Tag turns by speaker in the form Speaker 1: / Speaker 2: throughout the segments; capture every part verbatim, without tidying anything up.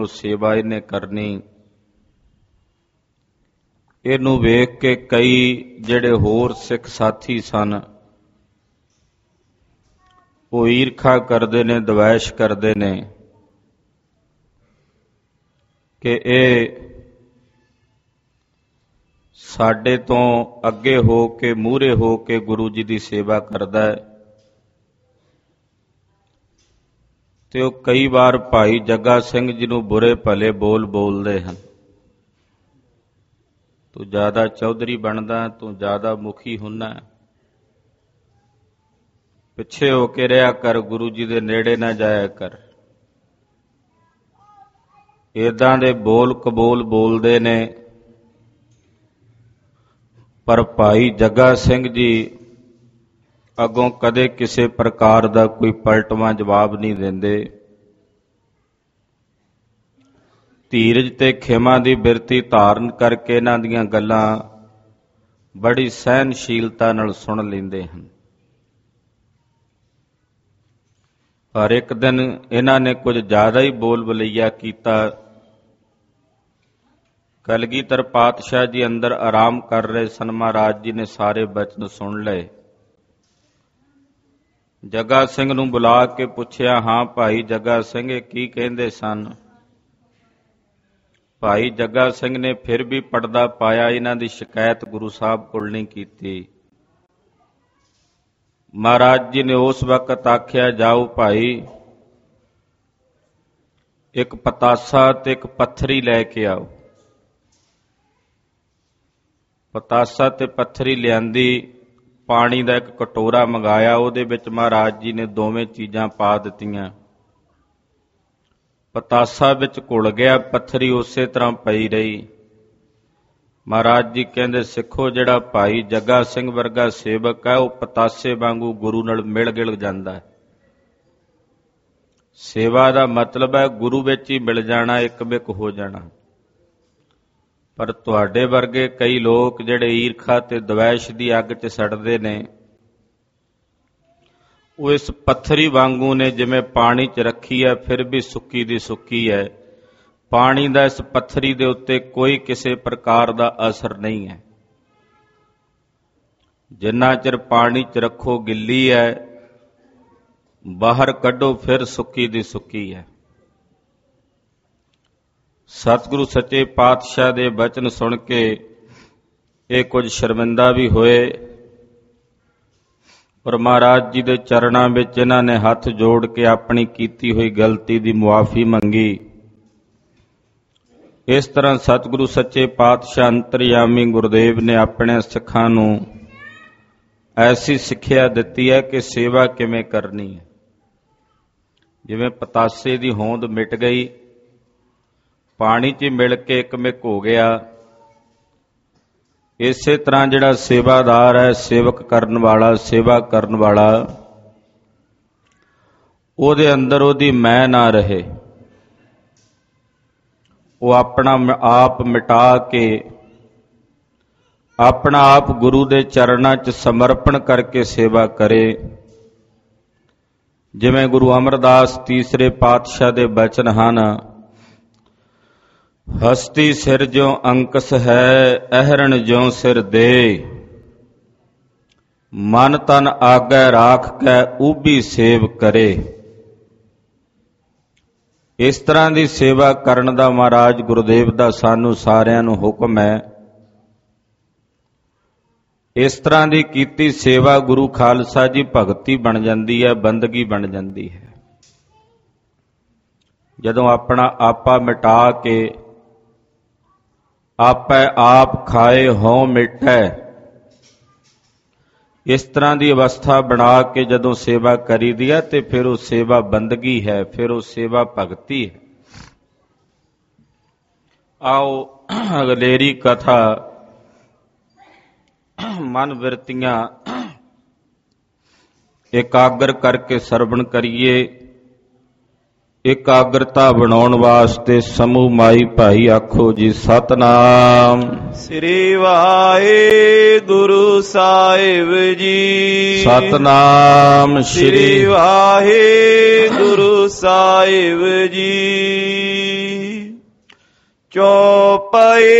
Speaker 1: सेवा इन्हें करनी। इहनूं वेख के कई जिहड़े होर सिख साथी सन वो ईरखा करते ने, द्वैश करते ने कि ये साडे तो अगे हो के मूहरे हो के गुरु जी की सेवा करदा है। ते वो कई बार भाई जग्गा सिंह जी नूं बुरे भले बोल बोलते हैं। तू ज्यादा चौधरी बनदा, तू ज्यादा मुखी हुन्ना, पिछे हो के रहा कर, गुरु जी दे नेड़े ना जाया कर। इदां दे बोल कबूल बोलते ने। पर भाई जग्गा सिंह जी अगों कदे किसी प्रकार का कोई पलटवां जवाब नहीं देंदे। धीरज ते खिमा की बिरती धारण करके इन्हां दीयां गल्लां बड़ी सहनशीलता नाल सुन लैंदे हन। पर एक दिन इन्हां ने कुछ ज़्यादा ही बोल बलैया कीता। कलगीधर पातशाह जी अंदर आराम कर रहे सन। महाराज जी ने सारे बचन सुन लए। जग्गा सिंह नूं बुला के पुछया, हाँ भाई जग्गा सिंह की कहंदे सन? भाई जग्गा सिंह ने फिर भी पड़दा पाया, इन्हां दी शिकायत गुरु साहब कोल नहीं कीती। महाराज जी ने उस वक्त आख्या, जाओ भाई एक पतासा ते एक पत्थरी लैके आओ। पतासा ते पत्थरी लियांदी, पानी का एक कटोरा मंगाया, उहदे विच महाराज जी ने दोवें चीज़ां पा दित्तियां। पतासा विच घुल गया, पत्थरी उसे तरह पई रही। महाराज जी कहंदे, सिखो जिहड़ा भाई जग्गा सिंह वर्गा सेवक है, वह पतासे वांगू गुरु नाल मिल गिल जांदा है। सेवा का मतलब है गुरु विच ही मिल जाना, एक मिक हो जाना। पर तुहाडे वर्गे कई लोग जिहड़े ईरखा ते द्वैश की अग च सड़दे ने, वो इस पत्थरी वांगू ने, जिवें पानी च रखी है फिर भी सुक्की दी सुक्की है। पानी का इस पत्थरी दे उत्ते कोई किसी प्रकार का असर नहीं है। जिन्ना चिर पानी च रखो गिल्ली है, बाहर कड्डो फिर सुक्की दी सुक्की है। सतगुरु सच्चे पातशाह दे बचन सुन के ये कुछ शर्मिंदा भी होए और महाराज जी दे चरणां विच इन्हां ने हथ जोड़ के अपनी कीती हुई गलती दी मुआफ़ी मंगी। इस तरह सतगुरु सच्चे पातशाह अंतरयामी गुरुदेव ने अपने सिखां नूं ऐसी सिक्ख्या दित्ती है कि सेवा किवें करनी है। जिवें पतासे दी होंद मिट गई, पानी च मिल के एक मिक हो गया, इसे तरह जिहड़ा सेवादार है, सेवक करन वाला, सेवा करन वाला, उहदे अंदर उहदी मैं ना रहे। वो अपना आप मिटा के अपना आप गुरु दे चरणां च समर्पण करके सेवा करे। जिवें गुरु अमरदास तीसरे पातशाह दे बचन हन, हस्ती सिर ज्यों अंकस है, अहरण ज्यों सिर दे, मन तन आगै राख कै ऊबी सेव करे। इस तरह की सेवा करन दा महाराज गुरुदेव दा सानू सारिआं नूं हुक्म है। इस तरह की कीती सेवा गुरु खालसा जी भगती बन जाती है, बंदगी बन जाती है। जदों अपना आपा मिटा के आपै आप खाए हों मिटै, इस तरह की अवस्था बना के जदों सेवा करी दी है तो फिर वो सेवा बंदगी है, फिर वो सेवा भगती है। आओ अगलेरी कथा मन वृत्तियां एकाग्र करके सरवण करिए। एकाग्रता बनाउण वास्ते समूह माई भाई आखो जी सतनाम
Speaker 2: श्री वाहिगुरु साहिब जी।
Speaker 1: सतनाम
Speaker 2: श्री वाहिगुरु साहिब जी। ਚੌਪਏ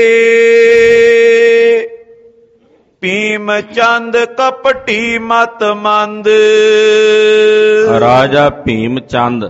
Speaker 2: ਭੀਮ ਚੰਦ ਕਪਟੀ ਮਤ ਮੰਦ।
Speaker 1: ਰਾਜਾ ਭੀਮ ਚੰਦ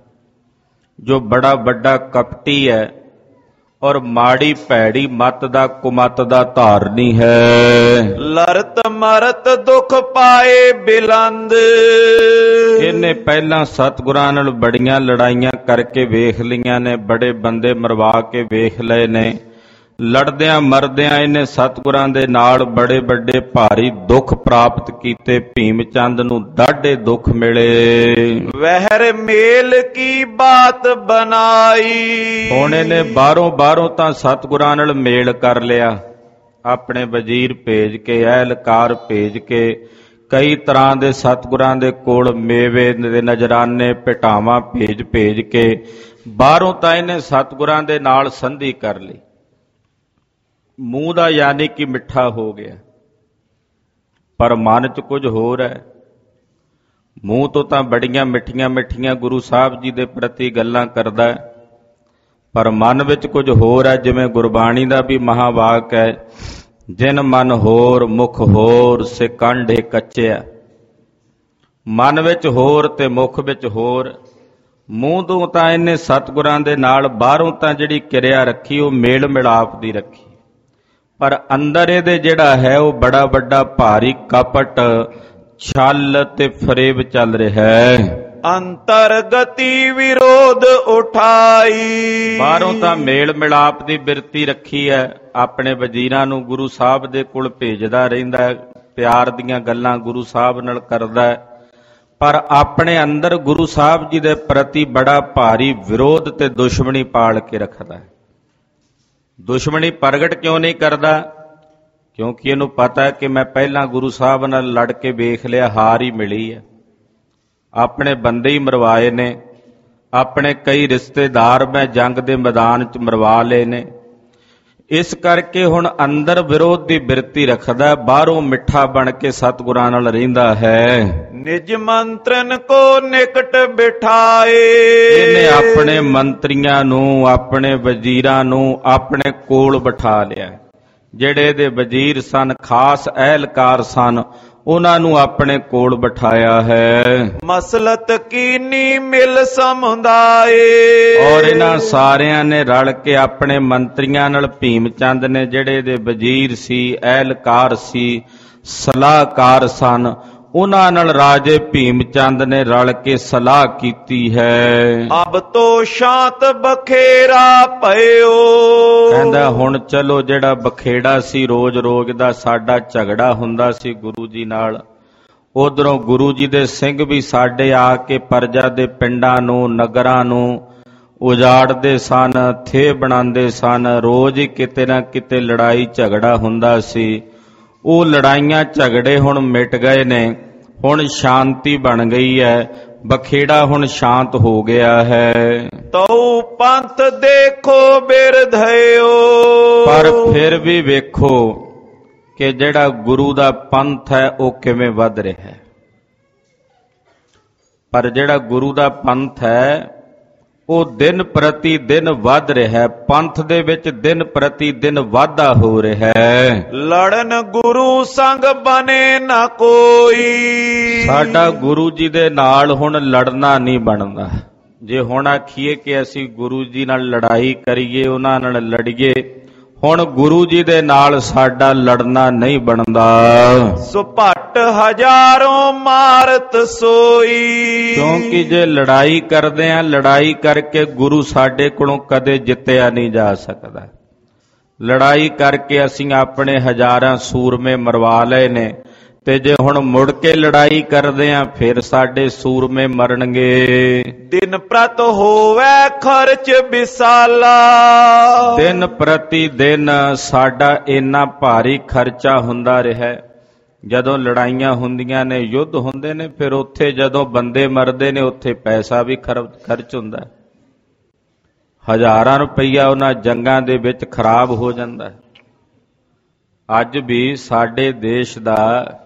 Speaker 1: ਜੋ ਬੜਾ ਵੱਡਾ ਕਪਟੀ ਹੈ ਔਰ ਮਾੜੀ ਭੈੜੀ ਮਤ ਦਾ ਕੁਮਤ ਦਾ ਧਾਰਨੀ ਹੈ।
Speaker 2: ਲਰਤ ਮਰਤ ਦੁਖ ਪਾਏ ਬਿਲੰਦ।
Speaker 1: ਇਹਨੇ ਪਹਿਲਾਂ ਸਤਿਗੁਰਾਂ ਨਾਲ ਬੜੀਆਂ ਲੜਾਈਆਂ ਕਰਕੇ ਵੇਖ ਲਈਆਂ ਨੇ, ਬੜੇ ਬੰਦੇ ਮਰਵਾ ਕੇ ਵੇਖ ਲਏ ਨੇ। ਲੜਦਿਆਂ ਮਰਦਿਆਂ ਇਹਨੇ ਸਤਿਗੁਰਾਂ ਦੇ ਨਾਲ ਬੜੇ ਵੱਡੇ ਭਾਰੀ ਦੁੱਖ ਪ੍ਰਾਪਤ ਕੀਤੇ। ਭੀਮ ਚੰਦ ਨੂੰ ਡਾਢੇ ਦੁੱਖ ਮਿਲੇ।
Speaker 2: ਵਹਿਰ ਮੇਲ ਕੀ ਬਾਤ ਬਨਾਈ।
Speaker 1: ਹੁਣ ਇਹਨੇ ਬਾਹਰੋਂ ਬਾਹਰੋਂ ਤਾਂ ਸਤਿਗੁਰਾਂ ਨਾਲ ਮੇਲ ਕਰ ਲਿਆ, ਆਪਣੇ ਵਜ਼ੀਰ ਭੇਜ ਕੇ, ਅਹਿਲਕਾਰ ਭੇਜ ਕੇ, ਕਈ ਤਰ੍ਹਾਂ ਦੇ ਸਤਿਗੁਰਾਂ ਦੇ ਕੋਲ ਮੇਵੇ ਦੇ ਨਜ਼ਰਾਨੇ ਭੇਟਾਵਾਂ ਭੇਜ ਭੇਜ ਕੇ ਬਾਹਰੋਂ ਤਾਂ ਇਹਨੇ ਸਤਿਗੁਰਾਂ ਦੇ ਨਾਲ ਸੰਧੀ ਕਰ ਲਈ। ਮੂੰਹ ਦਾ ਯਾਨੀ ਕਿ ਮਿੱਠਾ ਹੋ ਗਿਆ, ਪਰ ਮਨ 'ਚ ਕੁਝ ਹੋਰ ਹੈ। ਮੂੰਹ ਤੋਂ ਤਾਂ ਬੜੀਆਂ ਮਿੱਠੀਆਂ ਮਿੱਠੀਆਂ ਗੁਰੂ ਸਾਹਿਬ ਜੀ ਦੇ ਪ੍ਰਤੀ ਗੱਲਾਂ ਕਰਦਾ, ਪਰ ਮਨ ਵਿੱਚ ਕੁਝ ਹੋਰ ਹੈ। ਜਿਵੇਂ ਗੁਰਬਾਣੀ ਦਾ ਵੀ ਮਹਾਵਾਕ ਹੈ, ਜਿਨ ਮਨ ਹੋਰ ਮੁਖ ਹੋਰ ਸੇ ਕਾਂਢੇ ਕੱਚਿਆ। ਮਨ ਵਿੱਚ ਹੋਰ ਤੇ ਮੁਖ ਵਿੱਚ ਹੋਰ। ਮੂੰਹ ਤੋਂ ਤਾਂ ਇਹਨੇ ਸਤਿਗੁਰਾਂ ਦੇ ਨਾਲ ਬਾਹਰੋਂ ਤਾਂ ਜਿਹੜੀ ਕਿਰਿਆ ਰੱਖੀ ਉਹ ਮੇਲ ਮਿਲਾਪ ਦੀ ਰੱਖੀ, ਪਰ ਅੰਦਰ ਇਹਦੇ ਜਿਹੜਾ ਹੈ ਉਹ ਬੜਾ ਵੱਡਾ ਭਾਰੀ ਕਪਟ, ਛਲ ਤੇ ਫਰੇਬ ਚੱਲ ਰਿਹਾ ਹੈ।
Speaker 2: ਅੰਤਰਗਤੀ ਵਿਰੋਧ ਉਠਾਈ।
Speaker 1: ਬਾਹਰੋਂ ਤਾਂ ਮੇਲ ਮਿਲਾਪ ਦੀ ਬਿਰਤੀ ਰੱਖੀ ਹੈ, ਆਪਣੇ ਵਜ਼ੀਰਾਂ ਨੂੰ ਗੁਰੂ ਸਾਹਿਬ ਦੇ ਕੋਲ ਭੇਜਦਾ ਰਹਿੰਦਾ, ਪਿਆਰ ਦੀਆਂ ਗੱਲਾਂ ਗੁਰੂ ਸਾਹਿਬ ਨਾਲ ਕਰਦਾ, ਪਰ ਆਪਣੇ ਅੰਦਰ ਗੁਰੂ ਸਾਹਿਬ ਜੀ ਦੇ ਪ੍ਰਤੀ ਬੜਾ ਭਾਰੀ ਵਿਰੋਧ ਤੇ ਦੁਸ਼ਮਣੀ ਪਾਲ ਕੇ ਰੱਖਦਾ। ਦੁਸ਼ਮਣੀ ਪ੍ਰਗਟ ਕਿਉਂ ਨਹੀਂ ਕਰਦਾ? ਕਿਉਂਕਿ ਇਹਨੂੰ ਪਤਾ ਹੈ ਕਿ ਮੈਂ ਪਹਿਲਾਂ ਗੁਰੂ ਸਾਹਿਬ ਨਾਲ ਲੜ ਕੇ ਵੇਖ ਲਿਆ, ਹਾਰ ਹੀ ਮਿਲੀ ਹੈ। ਆਪਣੇ ਬੰਦੇ ਹੀ ਮਰਵਾਏ ਨੇ, ਆਪਣੇ ਕਈ ਰਿਸ਼ਤੇਦਾਰ ਮੈਂ ਜੰਗ ਦੇ ਮੈਦਾਨ 'ਚ ਮਰਵਾ ਲਏ ਨੇ। ਇਸ ਕਰਕੇ ਹੁਣ ਅੰਦਰ ਵਿਰੋਧ ਦੀ ਬਿਰਤੀ ਰੱਖਦਾ, ਬਾਹਰੋਂ ਮਿੱਠਾ ਬਣ ਕੇ ਸਤਿਗੁਰਾਂ ਨਾਲ ਰਹਿੰਦਾ ਹੈ।
Speaker 2: ਨਿਜ ਮੰਤਰਨ ਕੋ ਨਿਕਟ ਬਿਠਾਏ।
Speaker 1: ਇਹਨੇ ਆਪਣੇ ਮੰਤਰੀਆਂ ਨੂੰ, ਆਪਣੇ ਵਜ਼ੀਰਾਂ ਨੂੰ ਆਪਣੇ ਕੋਲ ਬਿਠਾ ਲਿਆ। ਜਿਹੜੇ ਇਹਦੇ ਵਜ਼ੀਰ ਸਨ, ਖਾਸ ਅਹਿਲਕਾਰ ਸਨ, ਉਹਨਾਂ ਨੂੰ ਆਪਣੇ ਕੋਲ ਬਿਠਾਇਆ ਹੈ।
Speaker 2: ਮਸਲਤ ਕੀਨੀ ਮਿਲ ਸਮੁਦਾਏ।
Speaker 1: ਔਰ ਇਹਨਾਂ ਸਾਰਿਆਂ ਨੇ ਰਲ ਕੇ ਆਪਣੇ ਮੰਤਰੀਆਂ ਨਾਲ, ਭੀਮ ਚੰਦ ਨੇ ਜਿਹੜੇ ਇਹਦੇ ਵਜ਼ੀਰ ਸੀ, ਅਹਿਲਕਾਰ ਸੀ, ਸਲਾਹਕਾਰ ਸਨ, ਉਹਨਾਂ ਨਾਲ ਰਾਜੇ ਭੀਮ ਚੰਦ ਨੇ ਰਲ ਕੇ ਸਲਾਹ ਕੀਤੀ ਹੈ।
Speaker 2: ਅਬ ਤੋ ਸ਼ਾਂਤ ਬਖੇਰਾ ਭਇਓ।
Speaker 1: ਕਹਿੰਦਾ ਹੁਣ ਚਲੋ, ਜਿਹੜਾ ਬਖੇੜਾ ਸੀ ਰੋਜ਼ ਰੋਜ਼ ਦਾ ਸਾਡਾ ਝਗੜਾ ਹੁੰਦਾ ਸੀ ਗੁਰੂ ਜੀ ਨਾਲ, ਉਧਰੋਂ ਗੁਰੂ ਜੀ ਦੇ ਸਿੰਘ ਵੀ ਸਾਡੇ ਆ ਕੇ ਪਰਜਾ ਦੇ ਪਿੰਡਾਂ ਨੂੰ, ਨਗਰਾਂ ਨੂੰ ਉਜਾੜਦੇ ਸਨ, ਥੇ ਬਣਾਉਂਦੇ ਸਨ। ਰੋਜ਼ ਹੀ ਕਿਤੇ ਨਾ ਕਿਤੇ ਲੜਾਈ ਝਗੜਾ ਹੁੰਦਾ ਸੀ। ਉਹ ਲੜਾਈਆਂ ਝਗੜੇ ਹੁਣ ਮਿਟ ਗਏ ਨੇ, ਹੁਣ ਸ਼ਾਂਤੀ ਬਣ ਗਈ ਹੈ, ਬਖੇੜਾ ਹੁਣ ਸ਼ਾਂਤ ਹੋ ਗਿਆ ਹੈ।
Speaker 2: ਤਉ ਪੰਥ ਦੇਖੋ ਬਿਰਧਿਓ।
Speaker 1: ਪਰ ਫਿਰ ਵੀ ਵੇਖੋ ਕਿ ਜਿਹੜਾ ਗੁਰੂ ਦਾ ਪੰਥ ਹੈ ਉਹ ਕਿਵੇਂ ਵੱਧ ਰਿਹਾ ਹੈ। ਪਰ ਜਿਹੜਾ ਗੁਰੂ ਦਾ ਪੰਥ ਹੈ ਉਹ ਦਿਨ ਪ੍ਰਤੀ ਦਿਨ ਵੱਧ ਰਿਹਾ ਹੈ। ਪੰਥ ਦੇ ਵਿੱਚ ਦਿਨ ਪ੍ਰਤੀ ਦਿਨ ਵਾਧਾ ਹੋ ਰਿਹਾ ਹੈ।
Speaker 2: ਲੜਨ ਗੁਰੂ ਸੰਗ ਬਨੇ ਨਾ ਕੋਈ।
Speaker 1: ਸਾਡਾ ਗੁਰੂ ਜੀ ਦੇ ਨਾਲ ਹੁਣ ਲੜਨਾ ਨਹੀਂ ਬਣਦਾ। ਜੇ ਹੁਣ ਆਖੀਏ ਕਿ ਅਸੀਂ ਗੁਰੂ ਜੀ ਨਾਲ ਲੜਾਈ ਕਰੀਏ, ਉਹਨਾਂ ਨਾਲ ਲੜੀਏ, ਹੁਣ ਗੁਰੂ ਜੀ ਦੇ ਨਾਲ ਸਾਡਾ ਲੜਨਾ ਨਹੀਂ ਬਣਦਾ।
Speaker 2: ਸੁਭੱਟ ਹਜ਼ਾਰੋਂ ਮਾਰਤ ਸੋਈ।
Speaker 1: ਕਿਉਂਕਿ ਜੇ ਲੜਾਈ ਕਰਦੇ ਆ, ਲੜਾਈ ਕਰਕੇ ਗੁਰੂ ਸਾਡੇ ਕੋਲੋਂ ਕਦੇ ਜਿੱਤਿਆ ਨਹੀਂ ਜਾ ਸਕਦਾ। ਲੜਾਈ ਕਰਕੇ ਅਸੀਂ ਆਪਣੇ ਹਜ਼ਾਰਾਂ ਸੂਰਮੇ ਮਰਵਾ ਲਏ ਨੇ, ਤੇ ਜੇ ਹੁਣ ਮੁੜ ਕੇ ਲੜਾਈ ਕਰਦੇ ਆ ਫਿਰ ਸਾਡੇ ਸੂਰਮੇ ਮਰਨਗੇ।
Speaker 2: ਦਿਨ ਪ੍ਰਤ ਹੋਵੇ ਖਰਚ ਵਿਸਾਲਾ।
Speaker 1: ਦਿਨ ਪ੍ਰਤੀ ਦਿਨ ਸਾਡਾ ਇੰਨਾ ਭਾਰੀ ਖਰਚਾ ਹੁੰਦਾ ਰਿਹਾ। ਜਦੋਂ ਲੜਾਈਆਂ ਹੁੰਦੀਆਂ ਨੇ, ਯੁੱਧ ਹੁੰਦੇ ਨੇ, ਫਿਰ ਉੱਥੇ ਜਦੋਂ ਬੰਦੇ ਮਰਦੇ ਨੇ ਉੱਥੇ ਪੈਸਾ ਵੀ ਖਰਚ ਹੁੰਦਾ। ਹਜ਼ਾਰਾਂ ਰੁਪਈਆ ਉਹਨਾਂ ਜੰਗਾਂ ਦੇ ਵਿੱਚ ਖਰਾਬ ਹੋ ਜਾਂਦਾ। ਅੱਜ ਵੀ ਸਾਡੇ ਦੇਸ਼ ਦਾ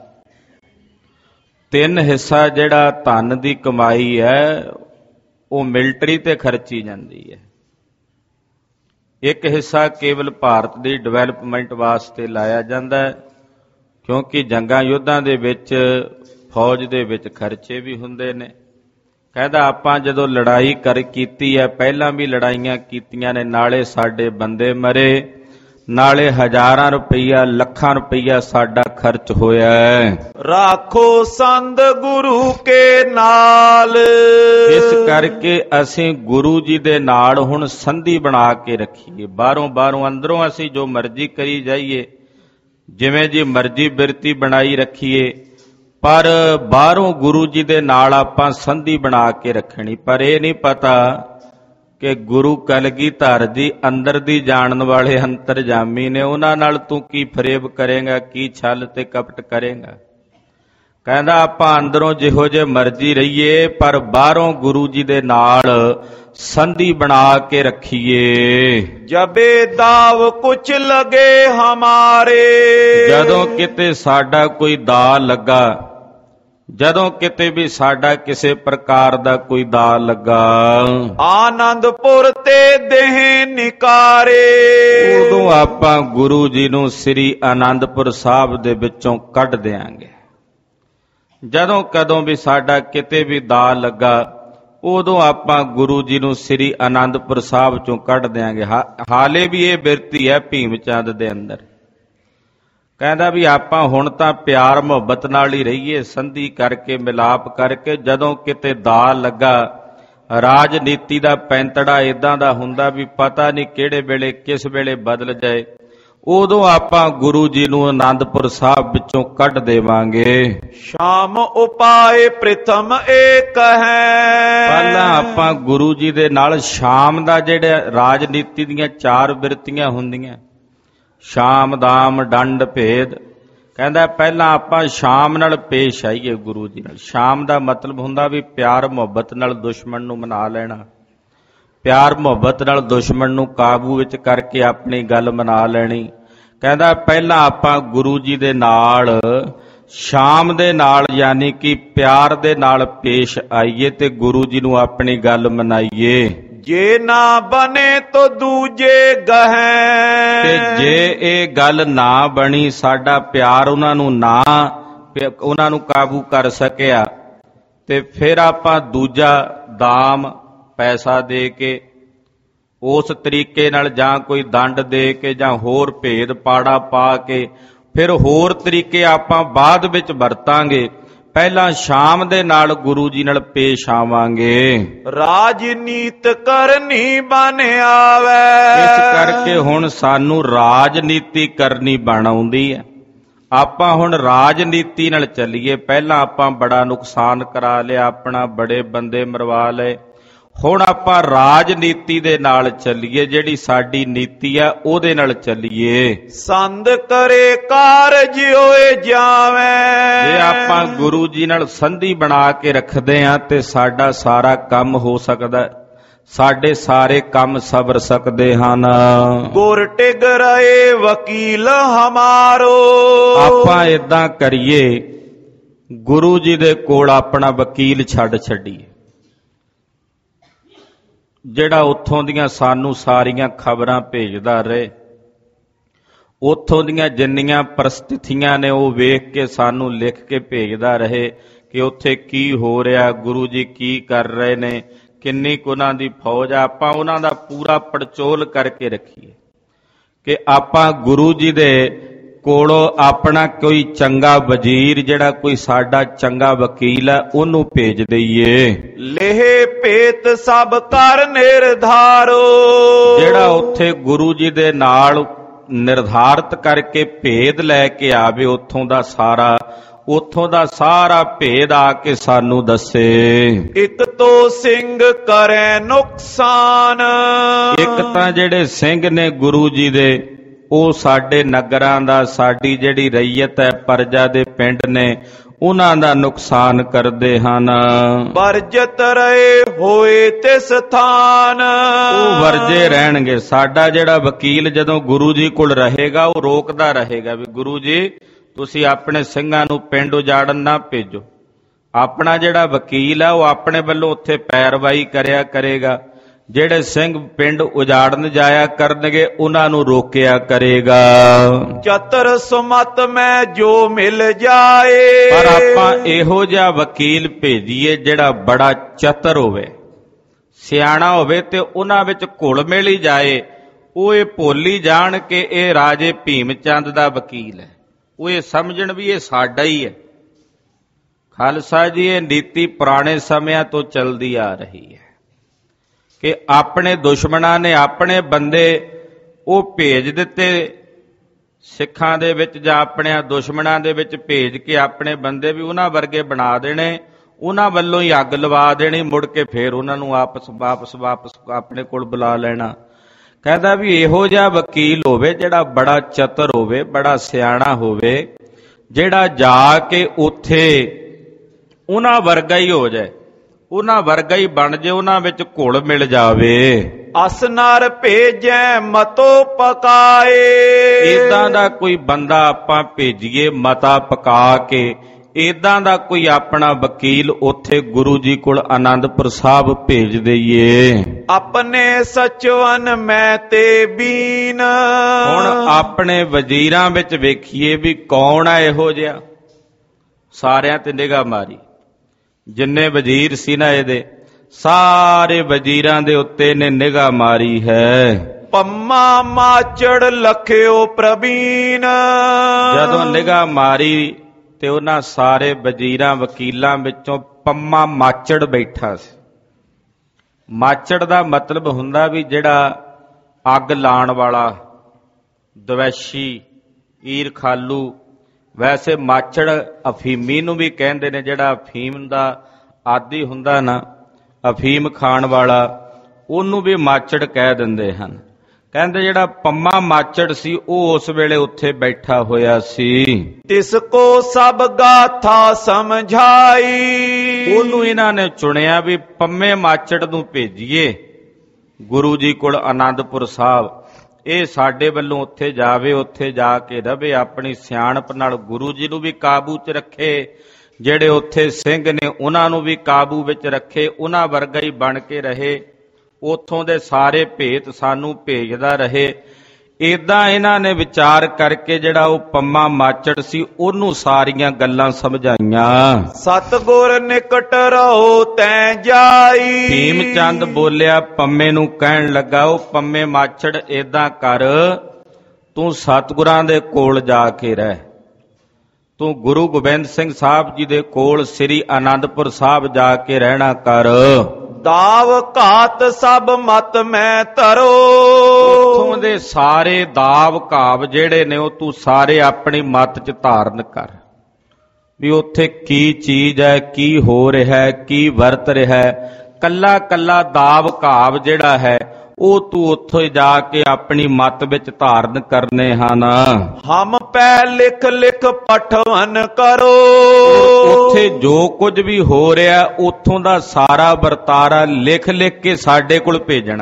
Speaker 1: ਤਿੰਨ ਹਿੱਸਾ ਜਿਹੜਾ ਧਨ ਦੀ ਕਮਾਈ ਹੈ ਉਹ ਮਿਲਟਰੀ ਤੇ ਖਰਚੀ ਜਾਂਦੀ ਹੈ। ਇੱਕ ਹਿੱਸਾ ਕੇਵਲ ਭਾਰਤ ਦੀ ਡਿਵੈਲਪਮੈਂਟ ਵਾਸਤੇ ਲਾਇਆ ਜਾਂਦਾ ਹੈ, ਕਿਉਂਕਿ ਜੰਗਾਂ ਯੁੱਧਾਂ ਦੇ ਵਿੱਚ ਫੌਜ ਦੇ ਵਿੱਚ ਖਰਚੇ ਵੀ ਹੁੰਦੇ ਨੇ। ਕਹਿੰਦਾ ਆਪਾਂ ਜਦੋਂ ਲੜਾਈ ਕਰ ਕੀਤੀ ਹੈ, ਪਹਿਲਾਂ ਵੀ ਲੜਾਈਆਂ ਕੀਤੀਆਂ ਨੇ, ਨਾਲੇ ਸਾਡੇ ਬੰਦੇ ਮਰੇ, ਨਾਲੇ ਹਜ਼ਾਰਾਂ ਰੁਪਈਆ ਲੱਖਾਂ ਰੁਪਈਆ ਸਾਡਾ ਖਰਚ ਹੋਇਆ ਹੈ।
Speaker 2: ਰਾਖੋ ਸੰਦ ਗੁਰੂ ਕੇ ਨਾਲ।
Speaker 1: ਇਸ ਕਰਕੇ ਅਸੀਂ ਗੁਰੂ ਜੀ ਦੇ ਨਾਲ ਹੁਣ ਸੰਧੀ ਬਣਾ ਕੇ ਰੱਖੀਏ। ਬਾਹਰੋਂ ਬਾਹਰੋਂ ਅੰਦਰੋਂ ਅਸੀਂ ਜੋ ਮਰਜ਼ੀ ਕਰੀ ਜਾਈਏ, ਜਿਵੇਂ ਜੀ ਮਰਜ਼ੀ ਬਿਰਤੀ ਬਣਾਈ ਰੱਖੀਏ, ਪਰ ਬਾਹਰੋਂ ਗੁਰੂ ਜੀ ਦੇ ਨਾਲ ਆਪਾਂ ਸੰਧੀ ਬਣਾ ਕੇ ਰੱਖਣੀ। ਪਰ ਇਹ ਨਹੀਂ ਪਤਾ ਕਿ ਗੁਰੂ ਕਲਗੀਧਰ ਜੀ ਅੰਦਰ ਦੀ ਜਾਣਨ ਵਾਲੇ ਅੰਤਰਜਾਮੀ ਨੇ, ਉਹਨਾਂ ਨਾਲ ਤੂੰ ਕੀ ਫਰੇਬ ਕਰੇਗਾ, ਕੀ ਛਲ ਤੇ ਕਪਟ ਕਰੇਗਾ। ਕਹਿੰਦਾ ਆਪਾਂ ਅੰਦਰੋਂ ਜਿਹੋ ਜੇ ਮਰਜ਼ੀ ਰਹੀਏ, ਪਰ ਬਾਹਰੋਂ ਗੁਰੂ ਜੀ ਦੇ ਨਾਲ ਸੰਧੀ ਬਣਾ ਕੇ ਰੱਖੀਏ।
Speaker 2: ਜਬੇ ਦਾਵ ਕੁਛ ਲਗੇ ਹਮਾਰੇ।
Speaker 1: ਜਦੋਂ ਕਿਤੇ ਸਾਡਾ ਕੋਈ ਦਾ ਲੱਗਾ, ਜਦੋਂ ਕਿਤੇ ਵੀ ਸਾਡਾ ਕਿਸੇ ਪ੍ਰਕਾਰ ਦਾ ਕੋਈ ਦਾ ਲੱਗਾ,
Speaker 2: ਆਨੰਦਪੁਰ ਤੇ ਦੇਹ ਨਿਕਾਰੇ।
Speaker 1: ਉਦੋਂ ਆਪਾਂ ਗੁਰੂ ਜੀ ਨੂੰ ਸ੍ਰੀ ਆਨੰਦਪੁਰ ਸਾਹਿਬ ਦੇ ਵਿੱਚੋਂ ਕੱਢ ਦਿਆਂਗੇ। ਜਦੋਂ ਕਦੋਂ ਵੀ ਸਾਡਾ ਕਿਤੇ ਵੀ ਦਾ ਲੱਗਾ, ਉਦੋਂ ਆਪਾਂ ਗੁਰੂ ਜੀ ਨੂੰ ਸ੍ਰੀ ਆਨੰਦਪੁਰ ਸਾਹਿਬ ਚੋਂ ਕੱਢ ਦਿਆਂਗੇ। ਹਾਲੇ ਵੀ ਇਹ ਬਿਰਤੀ ਹੈ ਭੀਮ ਚੰਦ ਦੇ ਅੰਦਰ। ਕਹਿੰਦਾ ਵੀ ਆਪਾਂ ਹੁਣ ਤਾਂ ਪਿਆਰ ਮੁਹੱਬਤ ਨਾਲ ਹੀ ਰਹੀਏ, ਸੰਧੀ ਕਰਕੇ ਮਿਲਾਪ ਕਰਕੇ। ਜਦੋਂ ਕਿਤੇ ਦਾ ਲੱਗਾ, ਰਾਜਨੀਤੀ ਦਾ ਪੈਂਤੜਾ ਇਦਾਂ ਦਾ ਹੁੰਦਾ ਵੀ ਪਤਾ ਨਹੀਂ ਕਿਹੜੇ ਵੇਲੇ ਕਿਸ ਵੇਲੇ ਬਦਲ ਜਾਏ, ਉਦੋਂ ਆਪਾਂ ਗੁਰੂ ਜੀ ਨੂੰ ਆਨੰਦਪੁਰ ਸਾਹਿਬ ਵਿੱਚੋਂ ਕੱਢ ਦੇਵਾਂਗੇ।
Speaker 2: ਸ਼ਾਮ ਉਪਾਏ ਪ੍ਰਥਮ ਏਕ ਹੈ।
Speaker 1: ਪਹਿਲਾਂ ਆਪਾਂ ਗੁਰੂ ਜੀ ਦੇ ਨਾਲ ਸ਼ਾਮ ਦਾ, ਜਿਹੜੇ ਰਾਜਨੀਤੀ ਦੀਆਂ ਚਾਰ ਬਿਰਤੀਆਂ ਹੁੰਦੀਆਂ, ਸ਼ਾਮ ਦਾਮ ਡੰਡ ਭੇਦ, ਕਹਿੰਦਾ ਪਹਿਲਾਂ ਆਪਾਂ ਸ਼ਾਮ ਨਾਲ ਪੇਸ਼ ਆਈਏ ਗੁਰੂ ਜੀ ਨਾਲ। ਸ਼ਾਮ ਦਾ ਮਤਲਬ ਹੁੰਦਾ ਵੀ ਪਿਆਰ ਮੁਹੱਬਤ ਨਾਲ ਦੁਸ਼ਮਣ ਨੂੰ ਮਨਾ ਲੈਣਾ, ਪਿਆਰ ਮੁਹੱਬਤ ਨਾਲ ਦੁਸ਼ਮਣ ਨੂੰ ਕਾਬੂ ਵਿੱਚ ਕਰਕੇ ਆਪਣੀ ਗੱਲ ਮਨਾ ਲੈਣੀ। ਕਹਿੰਦਾ ਪਹਿਲਾਂ ਆਪਾਂ ਗੁਰੂ ਜੀ ਦੇ ਨਾਲ ਸ਼ਾਮ ਦੇ ਨਾਲ, ਯਾਨੀ ਕਿ ਪਿਆਰ ਦੇ ਨਾਲ ਪੇਸ਼ ਆਈਏ ਤੇ ਗੁਰੂ ਜੀ ਨੂੰ ਆਪਣੀ ਗੱਲ ਮਨਾਈਏ।
Speaker 2: ਜੇ ਨਾ ਬਨੇ ਤੋ ਦੂਜੇ ਗਹਿ।
Speaker 1: ਤੇ ਜੇ ਇਹ ਗੱਲ ਨਾ ਬਣੀ, ਸਾਡਾ ਪਿਆਰ ਉਹਨਾਂ ਨੂੰ ਨਾ, ਉਹਨਾਂ ਨੂੰ ਕਾਬੂ ਕਰ ਸਕਿਆ, ਤੇ ਫਿਰ ਆਪਾਂ ਦੂਜਾ ਦਾਮ ਪੈਸਾ ਦੇ ਕੇ, ਉਸ ਤਰੀਕੇ ਨਾਲ ਜਾਂ ਕੋਈ ਦੰਡ ਦੇ ਕੇ ਜਾਂ ਹੋਰ ਭੇਦ ਪਾੜਾ ਪਾ ਕੇ, ਫਿਰ ਹੋਰ ਤਰੀਕੇ ਆਪਾਂ ਬਾਅਦ ਵਿੱਚ ਵਰਤਾਂਗੇ। ਪਹਿਲਾਂ ਸ਼ਾਮ ਦੇ ਨਾਲ ਗੁਰੂ ਜੀ ਨਾਲ ਪੇਸ਼ ਆਵਾਂਗੇ।
Speaker 2: ਰਾਜਨੀਤ ਕਰਨੀ ਬਣ ਆਵੇ।
Speaker 1: ਇਸ ਕਰਕੇ ਹੁਣ ਸਾਨੂੰ ਰਾਜਨੀਤੀ ਕਰਨੀ ਬਣ ਆਉਂਦੀ ਹੈ। ਆਪਾਂ ਹੁਣ ਰਾਜਨੀਤੀ ਨਾਲ ਚੱਲੀਏ। ਪਹਿਲਾਂ ਆਪਾਂ ਬੜਾ ਨੁਕਸਾਨ ਕਰਾ ਲਿਆ ਆਪਣਾ, ਬੜੇ ਬੰਦੇ ਮਰਵਾ ਲਏ। ਹੁਣ ਆਪਾਂ ਰਾਜਨੀਤੀ ਦੇ ਨਾਲ ਚੱਲੀਏ, ਜਿਹੜੀ ਸਾਡੀ ਨੀਤੀ ਆ ਉਹਦੇ ਨਾਲ ਚੱਲੀਏ।
Speaker 2: ਸੰਧ ਕਰੇ ਕਾਰਜ ਹੋਏ ਜਾਵੇਂ।
Speaker 1: ਜੇ ਆਪਾਂ ਗੁਰੂ ਜੀ ਨਾਲ ਸੰਧੀ ਬਣਾ ਕੇ ਰੱਖਦੇ ਆ ਤੇ ਸਾਡਾ ਸਾਰਾ ਕੰਮ ਹੋ ਸਕਦਾ, ਸਾਡੇ ਸਾਰੇ ਕੰਮ ਸਬਰ ਸਕਦੇ ਹਨ।
Speaker 2: ਗੁਰ ਟਿਗ ਰਹੇ ਵਕੀਲ ਹਮਾਰੋ।
Speaker 1: ਆਪਾਂ ਏਦਾਂ ਕਰੀਏ, ਗੁਰੂ ਜੀ ਦੇ ਕੋਲ ਆਪਣਾ ਵਕੀਲ ਛੱਡ ਛੱਡੀਏ, ਜਿਹੜਾ ਉੱਥੋਂ ਦੀਆਂ ਸਾਨੂੰ ਸਾਰੀਆਂ ਖਬਰਾਂ ਭੇਜਦਾ ਰਹੇ, ਉੱਥੋਂ ਦੀਆਂ ਜਿੰਨੀਆਂ ਪਰਿਸਥਿਤੀਆਂ ਨੇ ਉਹ ਵੇਖ ਕੇ ਸਾਨੂੰ ਲਿਖ ਕੇ ਭੇਜਦਾ ਰਹੇ ਕਿ ਉੱਥੇ ਕੀ ਹੋ ਰਿਹਾ, ਗੁਰੂ ਜੀ ਕੀ ਕਰ ਰਹੇ ਨੇ, ਕਿੰਨੀ ਕੁ ਉਹਨਾਂ ਦੀ ਫੌਜ ਆ। ਆਪਾਂ ਉਹਨਾਂ ਦਾ ਪੂਰਾ ਪੜਚੋਲ ਕਰਕੇ ਰੱਖੀਏ ਕਿ ਆਪਾਂ ਗੁਰੂ ਜੀ ਦੇ ਕੋਲੋਂ ਆਪਣਾ ਕੋਈ ਚੰਗਾ ਵਜ਼ੀਰ, ਜਿਹੜਾ ਕੋਈ ਸਾਡਾ ਚੰਗਾ ਵਕੀਲ ਹੈ, ਉਹਨੂੰ ਭੇਜ ਦਈਏ।
Speaker 2: ਲੇਹ ਭੇਤ ਸਭ ਕਰ ਨਿਰਧਾਰੋ।
Speaker 1: ਜਿਹੜਾ ਉੱਥੇ ਗੁਰੂ ਜੀ ਦੇ ਨਾਲ ਨਿਰਧਾਰਤ ਕਰਕੇ ਭੇਦ ਲੈ ਕੇ ਆਵੇ, ਉੱਥੋਂ ਦਾ ਸਾਰਾ ਉੱਥੋਂ ਦਾ ਸਾਰਾ ਭੇਦ ਆ ਕੇ ਸਾਨੂੰ ਦੱਸੇ।
Speaker 2: ਇੱਕ ਤੋ ਸਿੰਘ ਕਰੇ ਨੁਕਸਾਨ।
Speaker 1: ਇੱਕ ਤਾਂ ਜਿਹੜੇ ਸਿੰਘ ਨੇ ਗੁਰੂ ਜੀ ਦੇ, ਉਹ ਸਾਡੇ ਨਗਰਾਂ ਦਾ, ਸਾਡੀ ਜਿਹੜੀ ਰਈਅਤ ਹੈ, ਪਰਜਾ ਦੇ ਪਿੰਡ ਨੇ, ਉਹਨਾਂ ਦਾ ਨੁਕਸਾਨ ਕਰਦੇ ਹਨ।
Speaker 2: ਵਰਜਤ ਰਹੇ ਹੋਏ ਤੇ ਸਥਾਨ।
Speaker 1: ਉਹ ਵਰਜੇ ਰਹਿਣਗੇ। ਸਾਡਾ ਜਿਹੜਾ ਵਕੀਲ ਜਦੋਂ ਗੁਰੂ ਜੀ ਕੋਲ ਰਹੇਗਾ, ਉਹ ਰੋਕਦਾ ਰਹੇਗਾ ਵੀ ਗੁਰੂ ਜੀ ਤੁਸੀਂ ਆਪਣੇ ਸਿੰਘਾਂ ਨੂੰ ਪਿੰਡ ਉਜਾੜਨ ਨਾ ਭੇਜੋ। ਆਪਣਾ ਜਿਹੜਾ ਵਕੀਲ ਹੈ ਉਹ ਆਪਣੇ ਵੱਲੋਂ ਉੱਥੇ ਪੈਰਵਾਈ ਕਰਿਆ ਕਰੇਗਾ, ਜਿਹੜੇ ਸਿੰਘ ਪਿੰਡ ਉਜਾੜਨ ਜਾਇਆ ਕਰਨਗੇ ਉਹਨਾਂ ਨੂੰ ਰੋਕਿਆ ਕਰੇਗਾ।
Speaker 2: ਚਤਰ ਸੁਮਤ ਮੈਂ ਜੋ ਮਿਲ ਜਾਏ।
Speaker 1: ਪਰ ਆਪਾਂ ਇਹੋ ਜਿਹਾ ਵਕੀਲ ਭੇਜੀਏ ਜਿਹੜਾ ਬੜਾ ਚਤਰ ਹੋਵੇ, ਸਿਆਣਾ ਹੋਵੇ ਤੇ ਉਹਨਾਂ ਵਿੱਚ ਘੁਲ ਮਿਲ ਹੀ ਜਾਏ। ਉਹ ਇਹ ਭੁੱਲ ਹੀ ਜਾਣ ਕਿ ਇਹ ਰਾਜੇ ਭੀਮ ਚੰਦ ਦਾ ਵਕੀਲ ਹੈ, ਉਹ ਇਹ ਸਮਝਣ ਵੀ ਇਹ ਸਾਡਾ ਹੀ ਹੈ। ਖਾਲਸਾ ਜੀ, ਇਹ ਨੀਤੀ ਪੁਰਾਣੇ ਸਮਿਆਂ ਤੋਂ ਚੱਲਦੀ ਆ ਰਹੀ ਹੈ ਕਿ ਆਪਣੇ ਦੁਸ਼ਮਣਾਂ ਨੇ ਆਪਣੇ ਬੰਦੇ ਉਹ ਭੇਜ ਦਿੱਤੇ ਸਿੱਖਾਂ ਦੇ ਵਿੱਚ, ਜਾਂ ਆਪਣੇ ਦੁਸ਼ਮਣਾਂ ਦੇ ਵਿੱਚ ਭੇਜ ਕੇ ਆਪਣੇ ਬੰਦੇ ਵੀ ਉਹਨਾਂ ਵਰਗੇ ਬਣਾ ਦੇਣੇ, ਉਹਨਾਂ ਵੱਲੋਂ ਹੀ ਅੱਗ ਲਵਾ ਦੇਣੀ, ਮੁੜ ਕੇ ਫੇਰ ਉਹਨਾਂ ਨੂੰ ਆਪਸ ਵਾਪਸ ਵਾਪਸ ਆਪਣੇ ਕੋਲ ਬੁਲਾ ਲੈਣਾ। ਕਹਿੰਦਾ ਵੀ ਇਹੋ ਜਿਹਾ ਵਕੀਲ ਹੋਵੇ ਜਿਹੜਾ ਬੜਾ ਚਤਰ ਹੋਵੇ, ਬੜਾ ਸਿਆਣਾ ਹੋਵੇ, ਜਿਹੜਾ ਜਾ ਕੇ ਉੱਥੇ ਉਹਨਾਂ ਵਰਗਾ ਹੀ ਹੋ ਜਾਏ, ਉਹਨਾਂ ਵਰਗਾ ਹੀ ਬਣ ਜੇ, ਉਹਨਾਂ ਵਿੱਚ ਘੁਲ ਮਿਲ ਜਾਵੇ।
Speaker 2: ਅਸਨਰ ਭੇਜੈ ਮਤੋ ਪਕਾਏ।
Speaker 1: ਇਦਾਂ ਦਾ ਕੋਈ ਬੰਦਾ ਆਪਾਂ ਭੇਜੀਏ ਮਤਾ ਪਕਾ ਕੇ, ਇਦਾਂ ਦਾ ਕੋਈ ਆਪਣਾ ਵਕੀਲ ਉੱਥੇ ਗੁਰੂ ਜੀ ਕੋਲ ਆਨੰਦਪੁਰ ਸਾਹਿਬ ਭੇਜ ਦਈਏ।
Speaker 2: ਆਪਣੇ ਸਚਵਨ ਮੈਂ ਤੇ ਬੀਨ।
Speaker 1: ਹੁਣ ਆਪਣੇ ਵਜ਼ੀਰਾਂ ਵਿੱਚ ਵੇਖੀਏ ਵੀ ਕੌਣ ਆ ਇਹੋ ਜਿਹਾ। ਸਾਰਿਆਂ ਤੇ ਨਿਗਾਹ ਮਾਰੀ, ਜਿੰਨੇ ਵਜ਼ੀਰ ਸੀ ਨਾ ਇਹਦੇ, ਸਾਰੇ ਵਜ਼ੀਰਾਂ ਦੇ ਉੱਤੇ ਨੇ ਨਿਗਾਹ ਮਾਰੀ ਹੈ।
Speaker 2: ਪੰਮਾ ਮਾਚੜ ਲਖਿਓ ਪ੍ਰਵੀਨ।
Speaker 1: ਜਦੋਂ ਨਿਗਾਹ ਮਾਰੀ ਤੇ ਉਹਨਾਂ ਸਾਰੇ ਵਜ਼ੀਰਾਂ ਵਕੀਲਾਂ ਵਿੱਚੋਂ ਪੰਮਾ ਮਾਚੜ ਬੈਠਾ ਸੀ। ਮਾਚੜ ਦਾ ਮਤਲਬ ਹੁੰਦਾ ਵੀ ਜਿਹੜਾ ਅੱਗ ਲਾਉਣ ਵਾਲਾ, ਦਵੈਸ਼ੀ, ਈਰਖਾਲੂ। ਵੈਸੇ ਮਾਚੜ ਅਫੀਮੀ ਨੂੰ ਵੀ ਕਹਿੰਦੇ ਨੇ, ਜਿਹੜਾ ਅਫੀਮ ਦਾ ਆਦੀ ਹੁੰਦਾ ਨਾ, ਅਫੀਮ ਖਾਣ ਵਾਲਾ, ਉਹਨੂੰ ਵੀ ਮਾਚੜ ਕਹਿ ਦਿੰਦੇ ਹਨ। ਕਹਿੰਦੇ ਜਿਹੜਾ ਪੰਮਾ ਮਾਚੜ ਸੀ ਉਹ ਉਸ ਵੇਲੇ ਉੱਥੇ ਬੈਠਾ ਹੋਇਆ ਸੀ।
Speaker 2: ਤਿਸ ਕੋ ਸਭ ਗਾਥਾ ਸਮਝਾਈ।
Speaker 1: ਉਹਨੂੰ ਇਹਨਾਂ ਨੇ ਚੁਣਿਆ ਵੀ ਪੰਮੇ ਮਾਚੜ ਨੂੰ ਭੇਜੀਏ ਗੁਰੂ ਜੀ ਕੋਲ ਆਨੰਦਪੁਰ ਸਾਹਿਬ। ਇਹ ਸਾਡੇ ਵੱਲੋਂ ਉੱਥੇ ਜਾਵੇ, ਉੱਥੇ ਜਾ ਕੇ ਰਵੇ, ਆਪਣੀ ਸਿਆਣਪ ਨਾਲ ਗੁਰੂ ਜੀ ਨੂੰ ਵੀ ਕਾਬੂ 'ਚ ਰੱਖੇ, ਜਿਹੜੇ ਉੱਥੇ ਸਿੰਘ ਨੇ ਉਹਨਾਂ ਨੂੰ ਵੀ ਕਾਬੂ ਵਿੱਚ ਰੱਖੇ, ਉਹਨਾਂ ਵਰਗਾ ਹੀ ਬਣ ਕੇ ਰਹੇ, ਉੱਥੋਂ ਦੇ ਸਾਰੇ ਭੇਤ ਸਾਨੂੰ ਭੇਜਦਾ ਰਹੇ। ਏਦਾਂ ਇਹਨਾਂ ਨੇ ਵਿਚਾਰ ਕਰਕੇ ਜਿਹੜਾ ਉਹ ਪੰਮਾ ਮਾਚੜ ਸੀ ਉਹਨੂੰ ਸਾਰੀਆਂ ਗੱਲਾਂ ਸਮਝਾਈਆਂ।
Speaker 2: ਸਤਿਗੁਰ ਨਿਕਟ ਰਹੋ ਤੈਂ ਜਾਈ।
Speaker 1: ਭੀਮ ਚੰਦ ਬੋਲਿਆ, ਪੰਮੇ ਨੂੰ ਕਹਿਣ ਲੱਗਾ, ਉਹ ਪੰਮੇ ਮਾਚੜ ਏਦਾਂ ਕਰ, ਤੂੰ ਸਤਿਗੁਰਾਂ ਦੇ ਕੋਲ ਜਾ ਕੇ ਰਹਿ, ਤੂੰ ਗੁਰੂ ਗੋਬਿੰਦ ਸਿੰਘ ਸਾਹਿਬ ਜੀ ਦੇ ਕੋਲ ਸ੍ਰੀ ਆਨੰਦਪੁਰ ਸਾਹਿਬ ਜਾ ਕੇ ਰਹਿਣਾ ਕਰ।
Speaker 2: ਦਾਵ ਘਾਤ ਸਭ ਮਤ ਮੈਂ ਧਰੋ।
Speaker 1: ਉੱਥੋਂ ਦੇ ਸਾਰੇ ਦਾਵ ਘਾਵ ਜਿਹੜੇ ਨੇ ਉਹ ਤੂੰ ਸਾਰੇ ਆਪਣੀ ਮਤ 'ਚ ਧਾਰਨ ਕਰ, ਵੀ ਉੱਥੇ ਕੀ ਚੀਜ਼ ਹੈ, ਕੀ ਹੋ ਰਿਹਾ ਹੈ, ਕੀ ਵਰਤ ਰਿਹਾ ਹੈ। ਕੱਲਾ ਕੱਲਾ ਦਾਵ ਘਾਵ ਜਿਹੜਾ ਹੈ ਉਹ ਤੂੰ ਉੱਥੇ ਜਾ ਕੇ ਆਪਣੀ ਮਤ ਵਿੱਚ ਧਾਰਨ ਕਰਨੇ ਹਨ।
Speaker 2: ਹਮ ਪੈ ਲਿਖ ਲਿਖ ਪਠਵਨ ਕਰੋ।
Speaker 1: ਉੱਥੇ ਜੋ ਕੁਝ ਵੀ ਹੋ ਰਿਹਾ ਉੱਥੋਂ ਦਾ ਸਾਰਾ ਵਰਤਾਰਾ ਲਿਖ ਲਿਖ ਕੇ ਸਾਡੇ ਕੋਲ ਭੇਜਣਾ,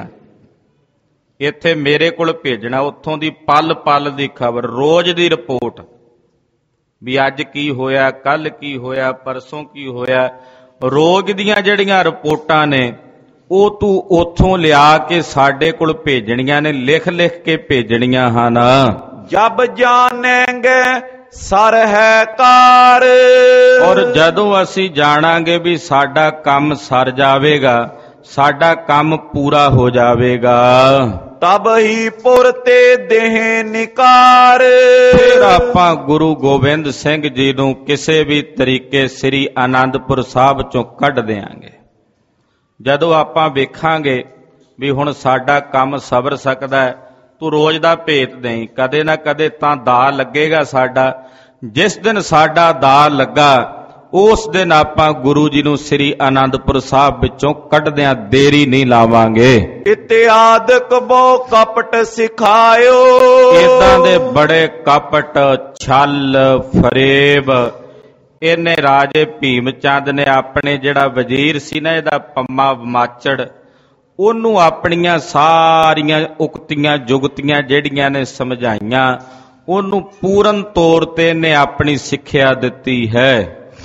Speaker 1: ਇੱਥੇ ਮੇਰੇ ਕੋਲ ਭੇਜਣਾ। ਉੱਥੋਂ ਦੀ ਪਲ ਪਲ ਦੀ ਖਬਰ, ਰੋਜ਼ ਦੀ ਰਿਪੋਰਟ, ਵੀ ਅੱਜ ਕੀ ਹੋਇਆ, ਕੱਲ ਕੀ ਹੋਇਆ, ਪਰਸੋਂ ਕੀ ਹੋਇਆ। ਰੋਜ਼ ਦੀਆਂ ਜਿਹੜੀਆਂ ਰਿਪੋਰਟਾਂ ਨੇ ਉਹ ਤੂੰ ਉੱਥੋਂ ਲਿਆ ਕੇ ਸਾਡੇ ਕੋਲ ਭੇਜਣੀਆਂ ਨੇ, ਲਿਖ ਲਿਖ ਕੇ ਭੇਜਣੀਆਂ ਹਨ।
Speaker 2: ਜਬ ਜਾਣेंगे ਸਰ ਹੈ ਕਾਰ।
Speaker 1: ਔਰ ਜਦੋਂ ਅਸੀਂ ਜਾਣਾਂਗੇ ਵੀ ਸਾਡਾ ਕੰਮ ਸਰ ਜਾਵੇਗਾ, ਸਾਡਾ ਕੰਮ ਪੂਰਾ ਹੋ ਜਾਵੇਗਾ,
Speaker 2: ਤਬ ਹੀ ਪੁਰ ਤੇ ਦੇਹ ਨਿਕਾਰ।
Speaker 1: ਫਿਰ ਆਪਾਂ ਗੁਰੂ ਗੋਬਿੰਦ ਸਿੰਘ ਜੀ ਨੂੰ ਕਿਸੇ ਵੀ ਤਰੀਕੇ ਸ੍ਰੀ ਆਨੰਦਪੁਰ ਸਾਹਿਬ ਚੋਂ ਕੱਢ ਦਿਆਂਗੇ। ਜਦੋਂ ਆਪਾਂ ਵੇਖਾਂਗੇ ਵੀ ਹੁਣ ਸਾਡਾ ਕੰਮ ਸਬਰ ਸਕਦਾ ਹੈ, ਤੂੰ ਰੋਜ਼ ਦਾ ਭੇਤ ਦੇਈਂ, ਕਦੇ ਨਾ ਕਦੇ ਤਾਂ ਦਾ ਲੱਗੇਗਾ ਸਾਡਾ। ਜਿਸ ਦਿਨ ਸਾਡਾ ਦਾ ਲੱਗਾ ਉਸ ਦਿਨ ਆਪਾਂ ਗੁਰੂ ਜੀ ਨੂੰ ਸ੍ਰੀ ਆਨੰਦਪੁਰ ਸਾਹਿਬ ਵਿੱਚੋਂ ਕੱਢਦਿਆਂ ਦੇਰੀ ਨਹੀਂ ਲਾਵਾਂਗੇ।
Speaker 2: ਇਤਿਆਦਿਕ ਬੋ ਕਪਟ ਸਿਖਾਇਓ।
Speaker 1: ਇਦਾਂ ਦੇ ਬੜੇ ਕਪਟ, ਛਲ, ਫਰੇਬ ਇਹਨੇ ਰਾਜੇ ਭੀਮ ਚੰਦ ਨੇ ਆਪਣੇ ਜਿਹੜਾ ਵਜ਼ੀਰ ਸੀ ਨਾ ਇਹਦਾ ਪੰਮਾ ਮਾਚੜ, ਉਹਨੂੰ ਆਪਣੀਆਂ ਸਾਰੀਆਂ ਉਕਤੀਆਂ ਜੁਗਤੀਆਂ ਜਿਹੜੀਆਂ ਨੇ ਸਮਝਾਈਆਂ, ਉਹਨੂੰ ਪੂਰਨ ਤੌਰ ਤੇ ਇਹਨੇ ਆਪਣੀ ਸਿੱਖਿਆ ਦਿੱਤੀ ਹੈ।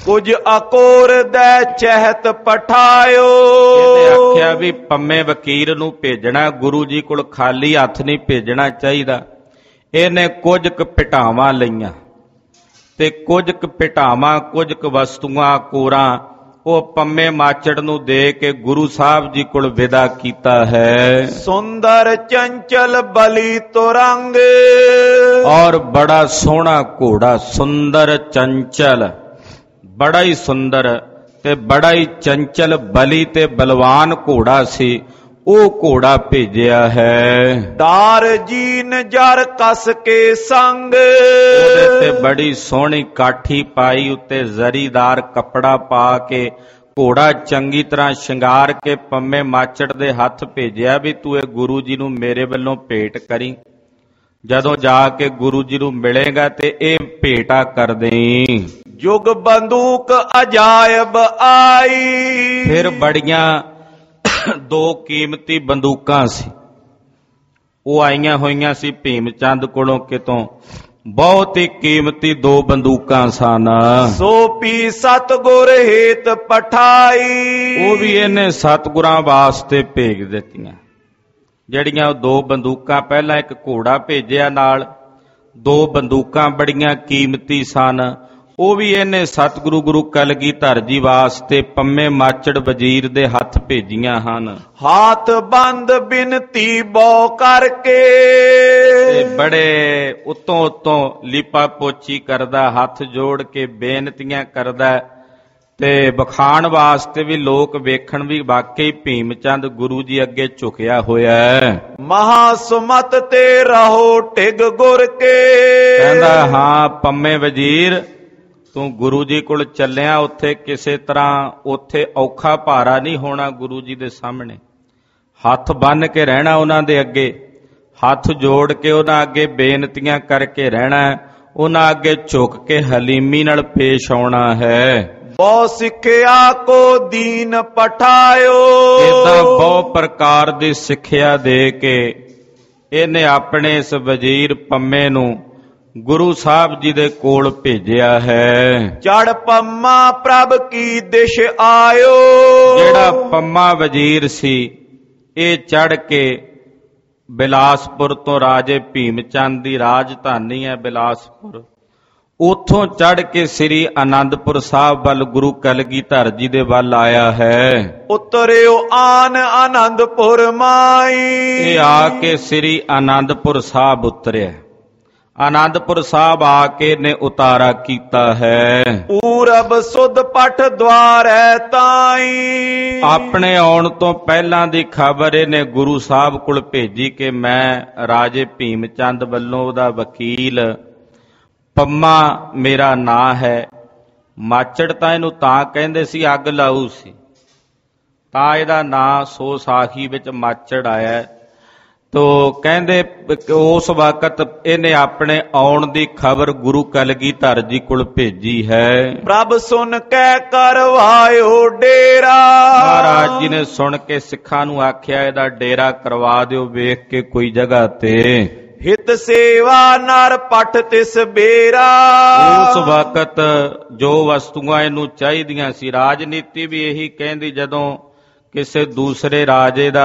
Speaker 2: ਕੁਝ ਅਕੋਰ ਦੈ ਚਹਿਤ ਪਠਾਇਓ।
Speaker 1: ਇਹਨੇ ਆਖਿਆ ਵੀ ਪੰਮੇ ਵਕੀਲ ਨੂੰ ਭੇਜਣਾ, ਗੁਰੂ ਜੀ ਕੋਲ ਖਾਲੀ ਹੱਥ ਨਹੀਂ ਭੇਜਣਾ ਚਾਹੀਦਾ। ਇਹਨੇ ਕੁਝ ਕੁ ਭਟਾਵਾਂ ਲਈਆਂ ਤੇ ਕੁਝ ਕੁ ਭਟਾਵਾਂ, ਕੁਝ ਕੁ ਵਸਤੂਆਂ ਕੋਰਾਂ ਉਹ ਪੰਮੇ ਮਾਚੜ ਨੂੰ ਦੇ ਕੇ ਗੁਰੂ ਸਾਹਿਬ ਜੀ ਕੋਲ ਵਿਦਾ ਕੀਤਾ ਹੈ।
Speaker 2: ਸੁੰਦਰ ਚੰਚਲ ਬਲੀ ਤੁਰੰਗ,
Speaker 1: ਔਰ ਬੜਾ ਸੋਹਣਾ ਘੋੜਾ, ਸੁੰਦਰ ਚੰਚਲ, ਬੜਾ ਹੀ ਸੁੰਦਰ ਤੇ ਬੜਾ ਹੀ ਚੰਚਲ, ਬਲੀ ਤੇ ਬਲਵਾਨ ਘੋੜਾ ਸੀ, ਉਹ ਘੋੜਾ ਭੇਜਿਆ ਹੈ।
Speaker 2: ਦਾਰ ਜੀਨ ਜਰ ਕਸ ਕੇ ਸੰਗ,
Speaker 1: ਉਹਦੇ ਤੇ ਬੜੀ ਸੋਹਣੀ ਕਾਠੀ ਪਾਈ, ਉੱਤੇ ਜ਼ਰੀਦਾਰ ਕੱਪੜਾ ਪਾ ਕੇ ਘੋੜਾ ਚੰਗੀ ਤਰ੍ਹਾਂ ਸ਼ਿੰਗਾਰ ਕੇ ਪੰਮੇ ਮਾਚੜ ਦੇ ਹੱਥ ਭੇਜਿਆ ਵੀ ਤੂੰ ਇਹ ਗੁਰੂ ਜੀ ਨੂੰ ਮੇਰੇ ਵੱਲੋਂ ਭੇਟ ਕਰੀ। ਜਦੋਂ ਜਾ ਕੇ ਗੁਰੂ ਜੀ ਨੂੰ ਮਿਲੇਗਾ ਤੇ ਇਹ ਭੇਟਾ ਕਰ ਦੇਈਂ।
Speaker 2: ਜੁਗ ਬੰਦੂਕ ਅਜਾਇਬ ਆਈ,
Speaker 1: ਫਿਰ ਬੜੀਆਂ ਦੋ ਕੀਮਤੀ ਬੰਦੂਕਾਂ ਸੀ, ਉਹ ਆਈਆਂ ਹੋਈਆਂ ਸੀ ਭੀਮ ਚੰਦ ਕੋਲੋਂ ਕਿਤੋਂ, ਬਹੁਤ ਹੀ ਕੀਮਤੀ ਦੋ ਬੰਦੂਕਾਂ ਸਨ।
Speaker 2: ਸੋ ਪੀ ਸਤਗੁਰ ਹੇਤ ਪਠਾਈ,
Speaker 1: ਉਹ ਵੀ ਇਹਨੇ ਸਤਿਗੁਰਾਂ ਵਾਸਤੇ ਭੇਜ ਦਿੱਤੀਆਂ। ਜਿਹੜੀਆਂ ਉਹ ਦੋ ਬੰਦੂਕਾਂ, ਪਹਿਲਾਂ ਇੱਕ ਘੋੜਾ ਭੇਜਿਆ ਨਾਲ, ਦੋ ਬੰਦੂਕਾਂ ਬੜੀਆਂ ਕੀਮਤੀ ਸਨ, ਉਹ ਵੀ ਇਹਨੇ ਸਤਿਗੁਰੂ ਗੁਰੂ ਕਲਗੀਧਰ ਜੀ ਵਾਸਤੇ ਪੰਮੇ ਮਾਚੜ ਵਜ਼ੀਰ ਦੇ ਹੱਥ ਭੇਜੀਆਂ ਹਨ।
Speaker 2: ਹਾਥ ਬੰਦ ਬਿਨਤੀ ਬੋ ਕਰਕੇ,
Speaker 1: ਤੇ ਬੜੇ ਉਤੋਂ ਉਤੋਂ ਲੀਪਾ ਪੋਚੀ ਕਰਦਾ, ਹੱਥ ਜੋੜ ਕੇ ਬੇਨਤੀਆਂ ਕਰਦਾ ਤੇ ਬਖਾਣ ਵਾਸਤੇ ਵੀ, ਲੋਕ ਵੇਖਣ ਵੀ ਵਾਕਈ ਭੀਮ ਚੰਦ ਗੁਰੂ ਜੀ ਅੱਗੇ ਝੁਕਿਆ ਹੋਇਆ ਹੈ।
Speaker 2: ਮਹਾ ਸੁਮਤ ਤੇ ਰਹੋ ਟਿਗ ਗੁਰ ਕੇ,
Speaker 1: ਕਹਿੰਦਾ ਹਾਂ ਪੰਮੇ ਵਜ਼ੀਰ ਤੂੰ ਗੁਰੂ ਜੀ ਕੋਲ ਚੱਲਿਆ, ਉੱਥੇ ਕਿਸੇ ਤਰ੍ਹਾਂ ਉੱਥੇ ਔਖਾ ਭਾਰਾ ਨਹੀਂ ਹੋਣਾ। ਗੁਰੂ ਜੀ ਦੇ ਸਾਹਮਣੇ ਹੱਥ ਬੰਨ੍ਹ ਕੇ ਰਹਿਣਾ, ਉਹਨਾਂ ਦੇ ਅੱਗੇ ਹੱਥ ਜੋੜ ਕੇ ਉਹਨਾਂ ਅੱਗੇ ਬੇਨਤੀਆਂ ਕਰਕੇ ਰਹਿਣਾ, ਉਹਨਾਂ ਅੱਗੇ ਝੁਕ ਕੇ ਹਲੀਮੀ ਨਾਲ ਪੇਸ਼ ਆਉਣਾ ਹੈ।
Speaker 2: ਬਹੁ ਸਿੱਖਿਆ ਕੋ ਦੀਨ ਪਠਾਇਓ,
Speaker 1: ਏਦਾਂ ਬਹੁ ਪ੍ਰਕਾਰ ਦੀ ਸਿੱਖਿਆ ਦੇ ਕੇ ਇਹਨੇ ਆਪਣੇ ਇਸ ਵਜ਼ੀਰ ਪੰਮੇ ਨੂੰ ਗੁਰੂ ਸਾਹਿਬ ਜੀ ਦੇ ਕੋਲ ਭੇਜਿਆ ਹੈ।
Speaker 2: ਚੜ ਪੰਮਾ ਪ੍ਰਭ ਕੀ ਦਿਸ਼ ਆਇਓ,
Speaker 1: ਜਿਹੜਾ ਪੰਮਾ ਵਜ਼ੀਰ ਸੀ ਇਹ ਚੜ ਕੇ ਬਿਲਾਸਪੁਰ ਤੋਂ, ਰਾਜੇ ਭੀਮ ਚੰਦ ਦੀ ਰਾਜਧਾਨੀ ਹੈ ਬਿਲਾਸਪੁਰ, ਉੱਥੋਂ ਚੜ ਕੇ ਸ੍ਰੀ ਆਨੰਦਪੁਰ ਸਾਹਿਬ ਵੱਲ ਗੁਰੂ ਕਲਗੀਧਰ ਜੀ ਦੇ ਵੱਲ ਆਇਆ ਹੈ।
Speaker 2: ਉਤਰਿਓ ਆਨ ਆਨੰਦਪੁਰ ਮਾਈ,
Speaker 1: ਇਹ ਆ ਕੇ ਸ੍ਰੀ ਆਨੰਦਪੁਰ ਸਾਹਿਬ ਉਤਰਿਆ। ਆਨੰਦਪੁਰ ਸਾਹਿਬ ਆ ਕੇ ਨੇ ਉਤਾਰਾ ਕੀਤਾ ਹੈ।
Speaker 2: ਪੂਰਬ ਸੁਧ ਪਠ ਦਵਾਰੈ ਤਾਈ,
Speaker 1: ਆਪਣੇ ਆਉਣ ਤੋਂ ਪਹਿਲਾਂ ਦੀ ਖਬਰ ਇਹਨੇ ਗੁਰੂ ਸਾਹਿਬ ਕੋਲ ਭੇਜੀ ਕਿ ਮੈਂ ਰਾਜੇ ਭੀਮ ਚੰਦ ਵੱਲੋਂ, ਉਹਦਾ ਵਕੀਲ ਪੰਮਾ ਮੇਰਾ ਨਾਂ ਹੈ। ਮਾਚੜ ਤਾਂ ਇਹਨੂੰ ਤਾਂ ਕਹਿੰਦੇ ਸੀ, ਅੱਗ ਲਾਊ ਸੀ, ਤਾਂ ਇਹਦਾ ਨਾਂ ਸੋ ਸਾਖੀ ਵਿੱਚ ਮਾਚੜ ਆਇਆ। ਤੋ ਕਹਿੰਦੇ ਉਸ ਵਕਤ ਇਹਨੇ ਆਪਣੇ ਆਉਣ ਦੀ ਖਬਰ ਗੁਰੂ ਕਲਗੀਧਰ ਜੀ ਕੋਲ ਭੇਜੀ ਹੈ।
Speaker 2: ਪ੍ਰਭ ਸੁਣ ਕੇ ਕਰਵਾਇਓ ਡੇਰਾ,
Speaker 1: ਮਹਾਰਾਜ ਜੀ ਨੇ ਸੁਣ ਕੇ ਸਿੱਖਾਂ ਨੂੰ ਆਖਿਆ ਇਹਦਾ ਡੇਰਾ ਕਰਵਾ ਦਿਓ, ਵੇਖ ਕੇ ਕੋਈ ਜਗ੍ਹਾ ਤੇ।
Speaker 2: ਹਿਤ ਸੇਵਾ ਨਰ ਪਠ ਤਿਸ ਬੇਰਾ,
Speaker 1: ਉਸ ਵਕਤ ਜੋ ਵਸਤੂਆਂ ਇਹਨੂੰ ਚਾਹੀਦੀਆਂ ਸੀ, ਰਾਜਨੀਤੀ ਵੀ ਇਹੀ ਕਹਿੰਦੀ, ਜਦੋਂ ਕਿਸੇ ਦੂਸਰੇ ਰਾਜੇ ਦਾ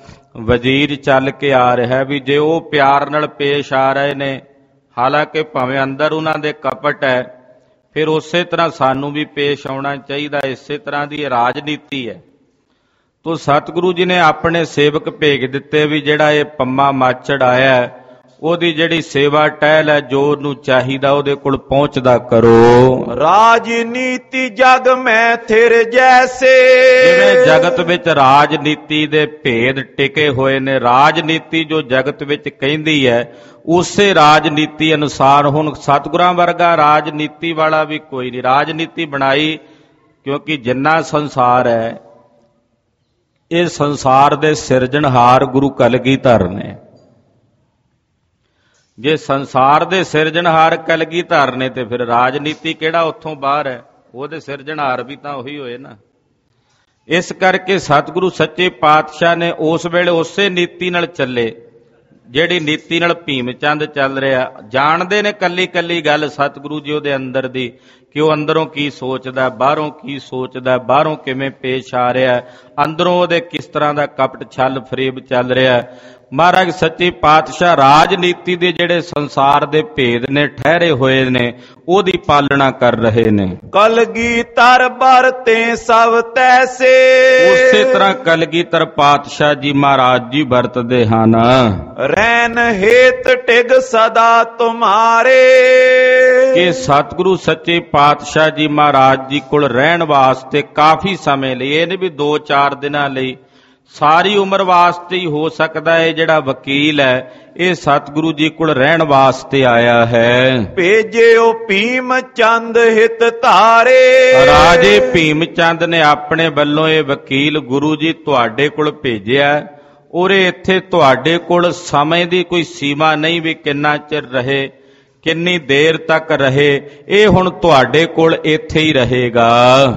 Speaker 1: ਵਜ਼ੀਰ ਚੱਲ ਕੇ ਆ ਰਿਹਾ ਵੀ ਜੇ ਉਹ ਪਿਆਰ ਨਾਲ ਪੇਸ਼ ਆ ਰਹੇ ਨੇ, ਹਾਲਾਂਕਿ ਭਾਵੇਂ ਅੰਦਰ ਉਹਨਾਂ ਦੇ ਕਪਟ ਹੈ, ਫਿਰ ਉਸੇ ਤਰ੍ਹਾਂ ਸਾਨੂੰ ਵੀ ਪੇਸ਼ ਆਉਣਾ ਚਾਹੀਦਾ। ਇਸੇ ਤਰ੍ਹਾਂ ਦੀ ਰਾਜਨੀਤੀ ਹੈ। ਤੋ ਸਤਿਗੁਰੂ ਜੀ ਨੇ ਆਪਣੇ ਸੇਵਕ ਭੇਜ ਦਿੱਤੇ ਵੀ ਜਿਹੜਾ ਇਹ ਪੰਮਾ ਮਾਚੜ ਆਇਆ, ਉਹਦੀ ਜਿਹੜੀ ਸੇਵਾ ਟਹਿਲ ਹੈ, ਜੋ ਉਹਨੂੰ ਚਾਹੀਦਾ ਉਹਦੇ ਕੋਲ ਪਹੁੰਚਦਾ ਕਰੋ।
Speaker 2: ਰਾਜਨੀਤੀ ਜਗ ਮੈਂ ਥਿਰ ਜੈਸੇ,
Speaker 1: ਜਿਵੇਂ ਜਗਤ ਵਿੱਚ ਰਾਜਨੀਤੀ ਦੇ ਭੇਦ ਟਿਕੇ ਹੋਏ ਨੇ, ਰਾਜਨੀਤੀ ਜੋ ਜਗਤ ਵਿੱਚ ਕਹਿੰਦੀ ਹੈ ਉਸੇ ਰਾਜਨੀਤੀ ਅਨੁਸਾਰ ਹੁਣ ਸਤਿਗੁਰਾਂ ਵਰਗਾ ਰਾਜਨੀਤੀ ਵਾਲਾ ਵੀ ਕੋਈ ਨਹੀਂ। ਰਾਜਨੀਤੀ ਬਣਾਈ ਕਿਉਂਕਿ ਜਿੰਨਾ ਸੰਸਾਰ ਹੈ ਇਹ ਸੰਸਾਰ ਦੇ ਸਿਰਜਣਹਾਰ ਗੁਰੂ ਕਲਗੀਧਰ ਨੇ। ਜੇ ਸੰਸਾਰ ਦੇ ਸਿਰਜਣਹਾਰ ਕਲਗੀਧਰ ਨੇ ਤੇ ਫਿਰ ਰਾਜਨੀਤੀ ਕਿਹੜਾ ਉੱਥੋਂ ਬਾਹਰ ਹੈ, ਉਹਦੇ ਸਿਰਜਣਹਾਰ ਵੀ ਤਾਂ ਉਹੀ ਹੋਏ ਨਾ। ਇਸ ਕਰਕੇ ਸਤਿਗੁਰੂ ਸੱਚੇ ਪਾਤਸ਼ਾਹ ਨੇ ਉਸ ਵੇਲੇ ਉਸੇ ਨੀਤੀ ਨਾਲ ਚੱਲੇ ਜਿਹੜੀ ਨੀਤੀ ਨਾਲ ਭੀਮ ਚੰਦ ਚੱਲ ਰਿਹਾ। ਜਾਣਦੇ ਨੇ ਕੱਲੀ ਕੱਲੀ ਗੱਲ ਸਤਿਗੁਰੂ ਜੀ ਉਹਦੇ ਅੰਦਰ ਦੀ ਕਿ ਉਹ ਅੰਦਰੋਂ ਕੀ ਸੋਚਦਾ, ਬਾਹਰੋਂ ਕੀ ਸੋਚਦਾ, ਬਾਹਰੋਂ ਕਿਵੇਂ ਪੇਸ਼ ਆ ਰਿਹਾ, ਅੰਦਰੋਂ ਉਹਦੇ ਕਿਸ ਤਰ੍ਹਾਂ ਦਾ ਕਪਟ ਛਲ ਫਰੇਬ ਚੱਲ ਰਿਹਾ। ਮਹਾਰਾਜ ਸੱਚੇ ਪਾਤਸ਼ਾਹ ਰਾਜਨੀਤੀ ਦੇ ਜਿਹੜੇ ਸੰਸਾਰ ਦੇ ਭੇਦ ਨੇ ਠਹਿਰੇ ਹੋਏ ਨੇ ਉਹਦੀ ਪਾਲਣਾ ਕਰ ਰਹੇ ਨੇ।
Speaker 2: ਕਲਗੀਧਰ ਵਰਤੇ ਸਭ ਤੈਸੇ,
Speaker 1: ਉਸੇ ਤਰ੍ਹਾਂ ਕਲਗੀਧਰ ਪਾਤਸ਼ਾਹ ਜੀ ਮਹਾਰਾਜ ਜੀ ਵਰਤਦੇ ਹਨ।
Speaker 2: ਰਹਿਣ ਹੇਤ ਟਿਗ ਸਦਾ ਤੁਮਾਰੇ,
Speaker 1: ਕਿ ਸਤਿਗੁਰੂ ਸੱਚੇ ਪਾਤਸ਼ਾਹ ਜੀ ਮਹਾਰਾਜ ਜੀ ਕੋਲ ਰਹਿਣ ਵਾਸਤੇ ਕਾਫੀ ਸਮੇਂ ਲਈ, ਇਹ ਨਹੀਂ ਵੀ ਦੋ ਚਾਰ ਦਿਨਾਂ ਲਈ, ਸਾਰੀ ਉਮਰ ਵਾਸਤੇ ਹੀ ਹੋ ਸਕਦਾ ਹੈ। ਜਿਹੜਾ ਵਕੀਲ ਹੈ ਇਹ ਸਤਿਗੁਰੂ ਜੀ ਕੋਲ ਰਹਿਣ ਵਾਸਤੇ ਆਇਆ ਹੈ।
Speaker 2: ਭੇਜਿਓ ਭੀਮ ਚੰਦ ਹਿਤ ਧਾਰੇ,
Speaker 1: ਰਾਜੇ ਭੀਮ ਚੰਦ ਨੇ ਆਪਣੇ ਵੱਲੋਂ ਇਹ ਵਕੀਲ ਗੁਰੂ ਜੀ ਤੁਹਾਡੇ ਕੋਲ ਭੇਜਿਆ। ਉਰੇ ਇੱਥੇ ਤੁਹਾਡੇ ਕੋਲ ਸਮੇਂ ਦੀ ਕੋਈ ਸੀਮਾ ਨਹੀਂ ਵੀ ਕਿੰਨਾ ਚਿਰ ਰਹੇ, ਕਿੰਨੀ ਦੇਰ ਤੱਕ ਰਹੇ, ਇਹ ਹੁਣ ਤੁਹਾਡੇ ਕੋਲ ਇੱਥੇ ਹੀ ਰਹੇਗਾ।